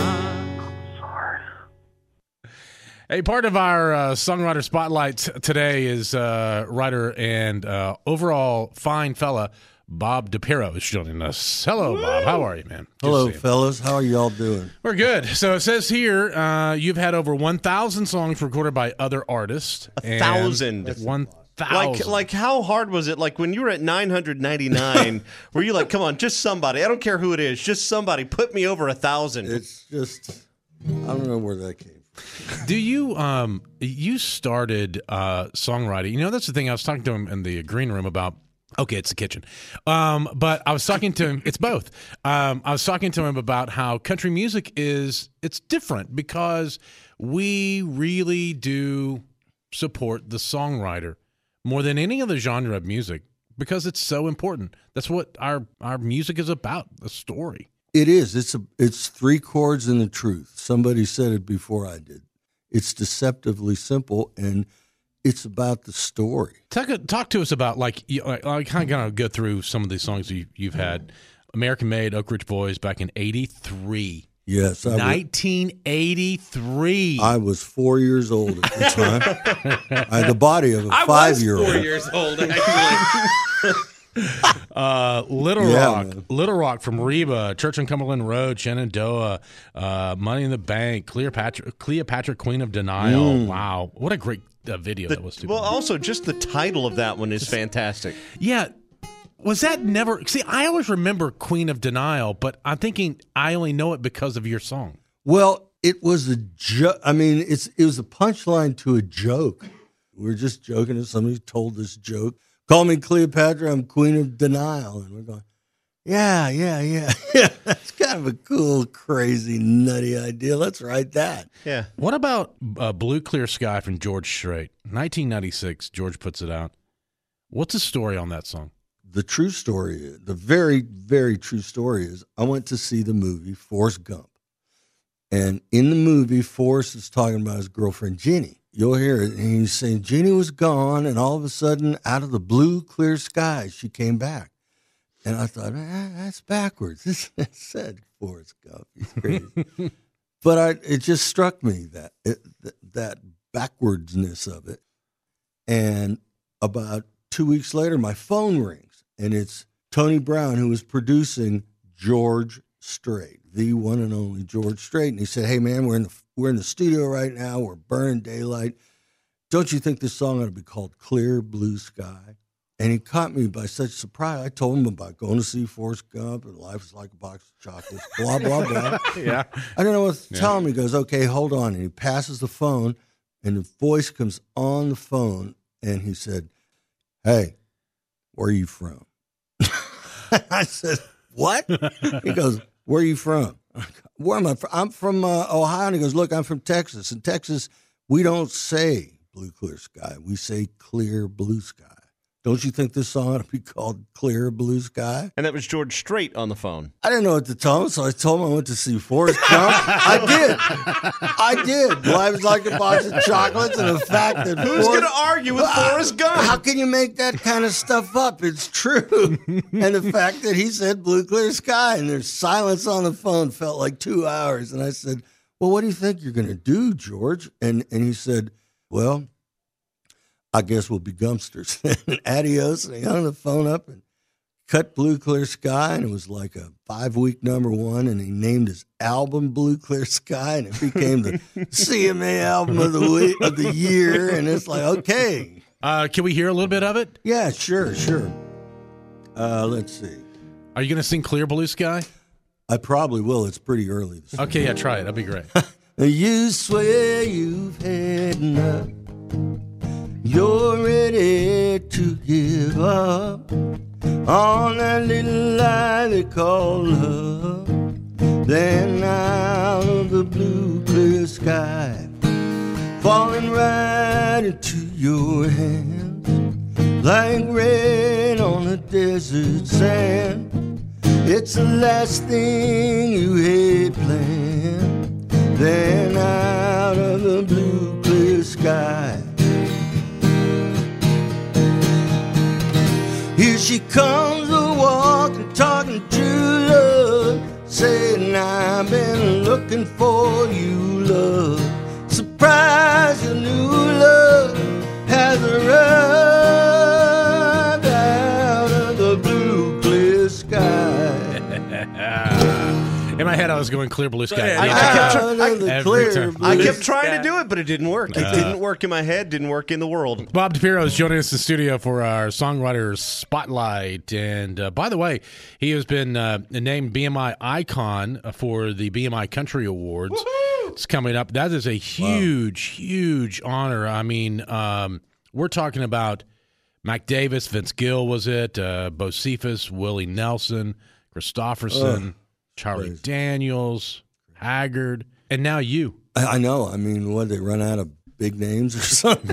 Hey, part of our uh, songwriter spotlight t- today is uh, writer and uh, overall fine fella Bob DePiro is joining us. Hello, Bob. How are you, man? Good Hello, to see you. fellas. How are y'all doing? We're good. So it says here uh, you've had over one thousand songs recorded by other artists. A thousand. one thousand. Like, like, how hard was it? Like, when you were at nine hundred ninety-nine, were you like, come on, just somebody. I don't care who it is. Just somebody. Put me over a thousand. It's just, I don't know where that came from. Do you um you started uh songwriting? You know, that's the thing. I was talking to him in the green room about. Okay, it's the kitchen. Um, but I was talking to him. It's both. Um, I was talking to him about how country music is. It's different because we really do support the songwriter more than any other genre of music because it's so important. That's what our our music is about. The story. It is. It's a. It's three chords and the truth. Somebody said it before I did. It's deceptively simple, and it's about the story. Talk, talk to us about like you, like, I kind of gonna go through some of these songs you, you've had. American Made, Oak Ridge Boys back in eighty-three. Yes, I was, nineteen eighty-three. I was four years old at the time. I had the body of a I was five-year-old. four years old, actually. uh, Little Yeah, Rock, man. Little Rock from Reba, Church on Cumberland Road, Shenandoah, uh, Money in the Bank, Cleopatra, Cleopatra, Queen of Denial. Mm. Wow, what a great uh, video that was too. Well, also, just the title of that one is fantastic. Yeah. Was that never? See, I always remember Queen of Denial, but I'm thinking I only know it because of your song. Well, it was a joke. I mean, it's it was a punchline to a joke. We were just joking, and somebody told this joke. Call me Cleopatra. I'm Queen of Denial, and we're going, yeah, yeah, yeah, yeah. That's kind of a cool, crazy, nutty idea. Let's write that. Yeah. What about uh, Blue Clear Sky from George Strait? nineteen ninety-six, George puts it out. What's the story on that song? The true story, is, the very, very true story is I went to see the movie Forrest Gump. And in the movie, Forrest is talking about his girlfriend, Jenny. You'll hear it. And he's saying, Jenny was gone, and all of a sudden, out of the blue, clear sky, she came back. And I thought, ah, that's backwards. This said Forrest Gump. He's crazy. But I, it just struck me, that it, that backwardsness of it. And about two weeks later, my phone rings, and it's Tony Brown, who was producing George Strait, the one and only George Strait. And he said, hey, man, we're in the, we're in the studio right now. We're burning daylight. Don't you think this song ought to be called Clear Blue Sky? And he caught me by such surprise. I told him about going to see Forrest Gump and life is like a box of chocolates, blah, blah, blah. Yeah. I don't know what to Yeah. tell him. He goes, okay, hold on. And he passes the phone, and the voice comes on the phone, and he said, hey, where are you from? I said, what? He goes, where are you from? Where am I from? I'm from uh, Ohio. And he goes, look, I'm from Texas. In Texas, we don't say blue, clear sky. We say clear blue sky. Don't you think this song ought to be called Clear Blue Sky? And that was George Strait on the phone. I didn't know what to tell him, so I told him I went to see Forrest Gump. I did. I did. Life is like a box of chocolates, and the fact that Who's Forrest- going to argue with Forrest Gump? How can you make that kind of stuff up? It's true. And the fact that he said blue, clear sky, and there's silence on the phone felt like two hours. And I said, well, what do you think you're going to do, George? And and he said, well, I guess we'll be Gumpsters. And adios. And he hung the phone up and cut Blue Clear Sky, and it was like a five-week number one, and he named his album Blue Clear Sky, and it became the C M A album of the week, of the year, and it's like, okay. Uh, can we hear a little bit of it? Yeah, sure, sure. Uh, let's see. Are you going to sing Clear Blue Sky? I probably will. It's pretty early. This Okay, yeah, try it. That'd be great. You swear you've had enough. You're ready to give up on that little lie they call love. Then out of the blue clear sky, falling right into your hands, like rain on the desert sand. It's the last thing you had planned. Then out of the blue clear sky, here she comes a-walking, talking true love, saying I've been looking for you, love. Surprise, your new love has arrived out of the blue clear sky. In my head, I was going Clear Blue Sky. I- I kept try- Out of the Every clear time. blue I kept sky. trying to do it, but it didn't work. It didn't work in my head, didn't work in the world. Bob DiPiero is joining us in the studio for our Songwriters Spotlight. And uh, by the way, he has been uh, named B M I Icon for the B M I Country Awards. Woo-hoo! It's coming up. That is a huge, wow. huge honor. I mean, um, we're talking about Mac Davis, Vince Gill was it, uh, Bo Cephas, Willie Nelson, Christofferson, Charlie Crazy. Daniels, Haggard, and now you. I, I know. I mean, what, they run out of big names or something?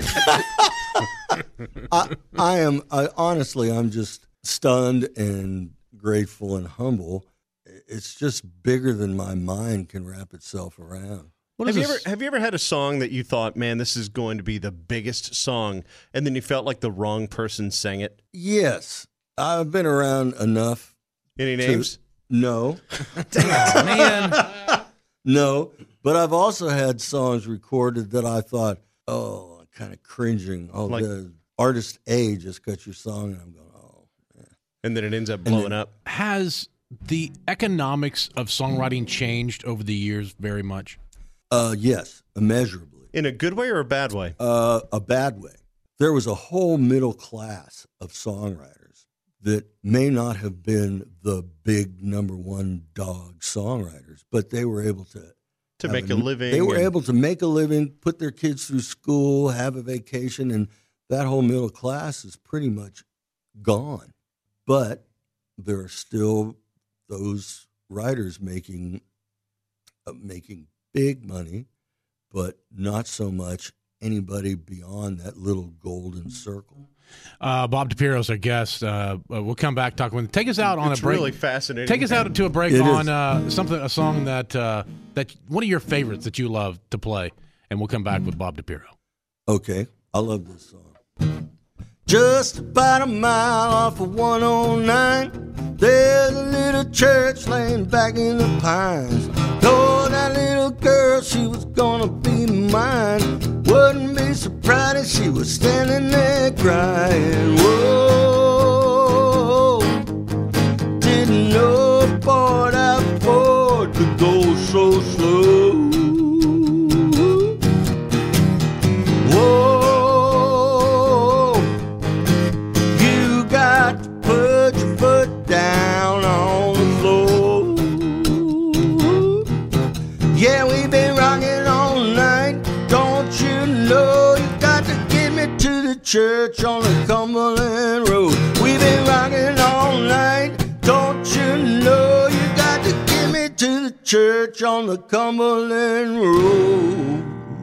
I, I am, I, honestly, I'm just stunned and grateful and humble. It's just bigger than my mind can wrap itself around. What Have is you ever this? have you ever had a song that you thought, man, this is going to be the biggest song, and then you felt like the wrong person sang it? Yes, I've been around enough. Any to- names? No, Oh, man. no. But I've also had songs recorded that I thought, oh, I'm kind of cringing. Oh, Like- the artist A just cut your song, and I'm going, oh, man. And then it ends up blowing up. Has the economics of songwriting changed over the years very much? Uh, yes, immeasurably. In a good way or a bad way? Uh, a bad way. There was a whole middle class of songwriters that may not have been the big number one dog songwriters, but they were able to To have make a living. They were and- able to make a living, put their kids through school, have a vacation, and that whole middle class is pretty much gone. But there are still those writers making uh, making big money, but not so much anybody beyond that little golden circle. Uh, Bob DiPiero is our guest. Uh, we'll come back talk with him. Take us out on It's a break. really fascinating. Take us out to a break It on is. uh, something, a song that uh, that one of your favorites that you love to play, and we'll come back with Bob DiPiero. Okay, I love this song. Just about a mile off of one oh nine, there's a little church laying back in the pines. Told that little girl she was gonna be mine. Wouldn't be surprised if she was standing there crying. Whoa, didn't know, boy, that boy the church on the Cumberland Road. We've been rocking all night. Don't you know you got to get me to the church on the Cumberland Road.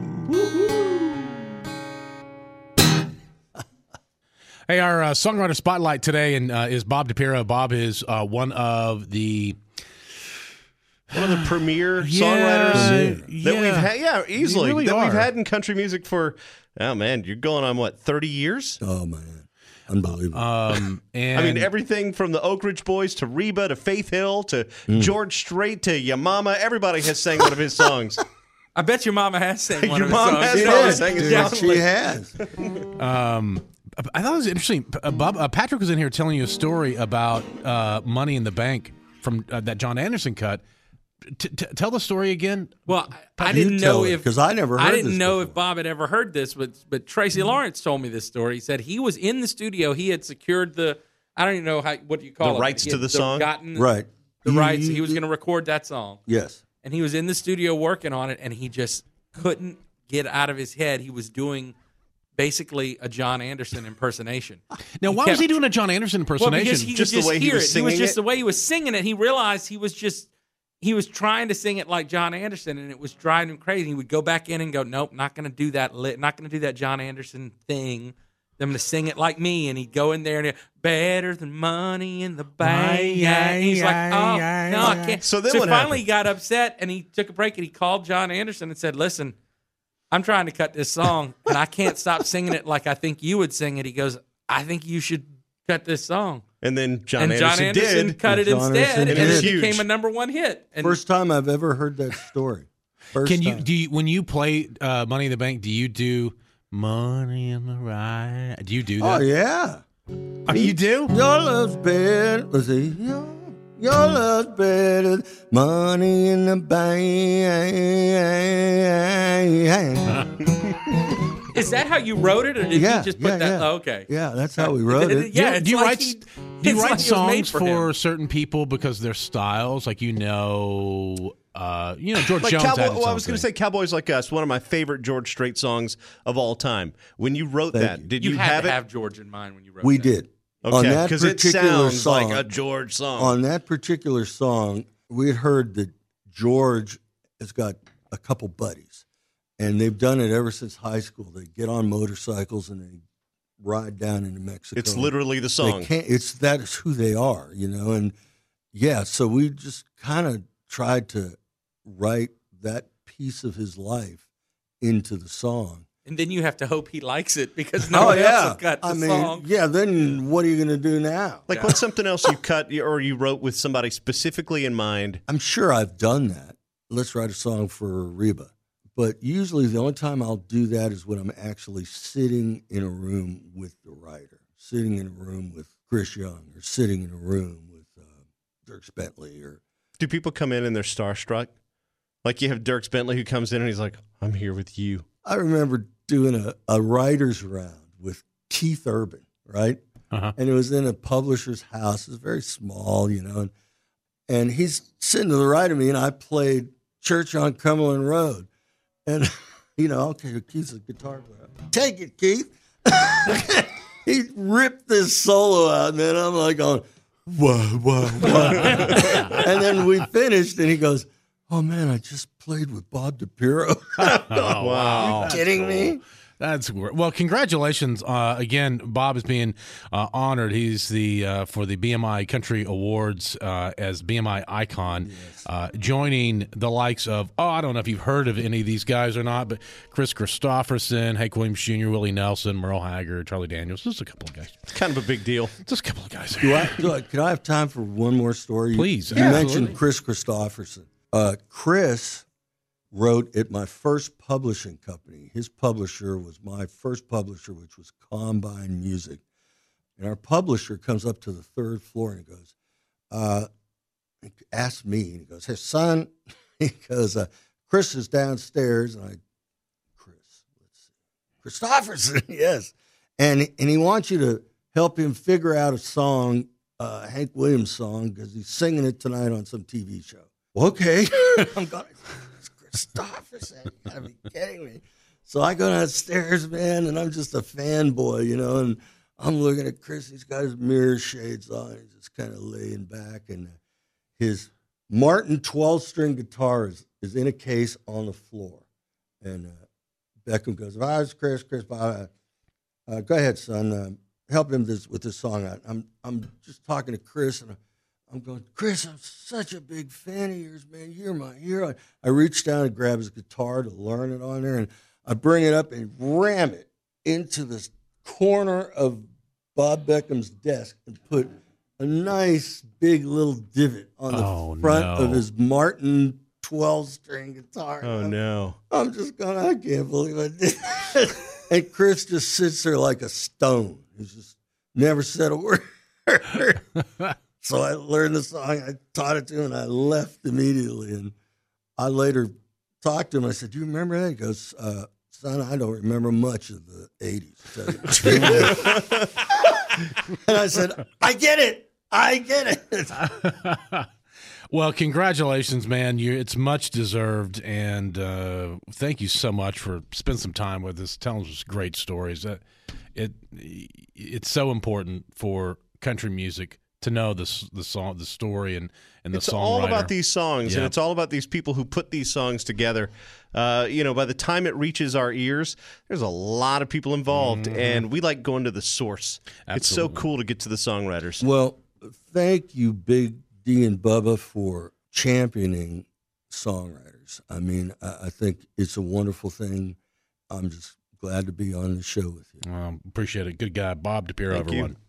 Hey, our uh, songwriter spotlight today and uh, is Bob DiPiero. Bob is uh, one of the one of the premier Yeah, songwriters that yeah. we've had. Yeah, easily really that we've are. had in country music for. Oh man, you're going on what thirty years? Oh man, unbelievable. Um, and I mean, everything from the Oak Ridge Boys to Reba to Faith Hill to George Strait to Your Mama. Everybody has sang one of his songs. I bet your mama has sang one Your of his mom songs. has You probably know, sang his Dude, song. she has. Um, I thought it was interesting. Uh, Bob uh, Patrick was in here telling you a story about uh, Money in the Bank from uh, that John Anderson cut. T- t- tell the story again. Well, I, I You didn't tell know it, if 'cause I never I heard didn't this know before. if Bob had ever heard this, but but Tracy Lawrence told me this story. He said he was in the studio. He had secured the I don't even know how what do you call The it rights He to had the song? Gotten Right. the You- rights. you- He was going to record that song, Yes. and he was in the studio working on it, and he just couldn't get out of his head. He was doing basically a John Anderson impersonation. Now, He why was kept- he doing a John Anderson Well, impersonation? because he Just could the way he hear was it. He singing was just it? the way he was singing it. He realized he was just he was trying to sing it like John Anderson, and it was driving him crazy. He would go back in and go, "Nope, not going to do that. Li- not going to do that John Anderson thing. I'm going to sing it like me." And he'd go in there and he'd, better than money in the bank. yeah, And he's like, yeah, "Oh yeah, no, I yeah." can't." So then so what finally, happened? he got upset and he took a break and he called John Anderson and said, "Listen, I'm trying to cut this song and I can't stop singing it like I think you would sing it." He goes, "I think you should cut this song." And then John and Anderson, John Anderson did. cut it John instead, Anderson and did. it Huge. became a number one hit. And First time I've ever heard that story. First Can you time. do you, when you play uh, Money in the Bank? Do you do Money in the Right? Do you do Oh that? yeah. Oh, you do? Your love's better. Let's see. Your, your love's better. than Money in the bank. is that how you wrote it, or did Yeah, you just put yeah, that? yeah. Oh, okay. Yeah, that's how we wrote it. Yeah, do it's you like write he- do you it's write like it was made songs for for, him. certain people because they're styles? Like you know, uh, you know George Like Jones. Cowboy, added well, I was going to say something. "Cowboys Like Us," one of my favorite George Strait songs of all time. When you wrote Thank that, you. did You, you, had have to it? have George in mind when you wrote We that. did. On Okay, that because it particular sounds song, like a George song. on that particular song, we had heard that George has got a couple buddies, and they've done it ever since high school. They get on motorcycles and they ride down into Mexico. it's literally the They song. can't. It's that is who they are, you know. And yeah, so we just kind of tried to write that piece of his life into the song. And then you have to hope he likes it because no one else has got the I mean, song. yeah. Then what are you going to do now? Like, what's something else you cut or you wrote with somebody specifically in mind? I'm sure I've done that. Let's write a song for Reba. But usually the only time I'll do that is when I'm actually sitting in a room with the writer, sitting in a room with Chris Young, or sitting in a room with uh, Dirk Bentley. Or Do people come in and they're starstruck? Like you have Dirk Bentley who comes in and he's like, "I'm here with you." I remember doing a, a writer's round with Keith Urban, right? Uh-huh. And it was in a publisher's house. It was very small, you know. And, and he's sitting to the right of me, and I played Church on Cumberland Road. And, you know, okay, Keith's a guitar player. Take it, Keith. He ripped this solo out, man. I'm like going, whoa, whoa, whoa. And then we finished, and he goes, "Oh, man, I just played with Bob DiPiero." Oh, wow. Kidding me? That's great. Well, congratulations uh, again. Bob is being uh, honored. He's the uh, for the B M I Country Awards uh, as B M I icon, uh, joining the likes of oh, I don't know if you've heard of any of these guys or not, but Chris Christopherson, Hank Williams Junior, Willie Nelson, Merle Haggard, Charlie Daniels. Just a couple of guys. Kind of a big deal. Just a couple of guys. Do I, do I, can I have time for one more story? You- Please. You Yeah, mentioned absolutely. Chris Christopherson. Uh, Chris wrote at my first publishing company. His publisher was my first publisher, which was Combine Music. And our publisher comes up to the third floor and he goes, uh, he asks me, and he goes, "Hey, son," he goes, uh, "Chris is downstairs." And I, Chris, let's see. Christopherson, yes. And, and he wants you to help him figure out a song, uh, Hank Williams song, because he's singing it tonight on some T V show. Okay. I'm going, "It's Christopherson. You gotta be kidding me." So I go downstairs, man, and I'm just a fanboy, you know, and I'm looking at Chris. He's got his mirror shades on. He's just kind of laying back, and his Martin twelve-string guitar is, is in a case on the floor. And uh, Beckham goes, "If I was Chris, Chris, uh, uh, go ahead, son. Uh, help him this, with this song." I, I'm I'm just talking to Chris, and I'm going, "Chris, I'm such a big fan of yours, man. You're my hero." I reach down and grab his guitar to learn it on there, and I bring it up and ram it into this corner of Bob Beckham's desk and put a nice big little divot on the Oh, front no. of his Martin twelve-string guitar. Oh, I'm, no. I'm just going, I can't believe I did that. And Chris just sits there like a stone. He's just never said a word. So I learned the song. I taught it to him, and I left immediately. And I later talked to him. I said, "Do you remember that?" He goes, uh, "Son, I don't remember much of the eighties." And I said, "I get it. I get it." Well, congratulations, man. You, it's much deserved, and uh, thank you so much for spending some time with us, telling us great stories. That it it's so important for country music to know the the song, the story, and and the It's songwriter. all about these songs, Yeah. and it's all about these people who put these songs together. Uh, you know, by the time it reaches our ears, there's a lot of people involved, and we like going to the source. It's so Absolutely. cool to get to the songwriters. Well, thank you, Big D and Bubba, for championing songwriters. I mean, I, I think it's a wonderful thing. I'm just glad to be on the show with you. Um, appreciate it. Good guy, Bob DePiero, Thank you. everyone.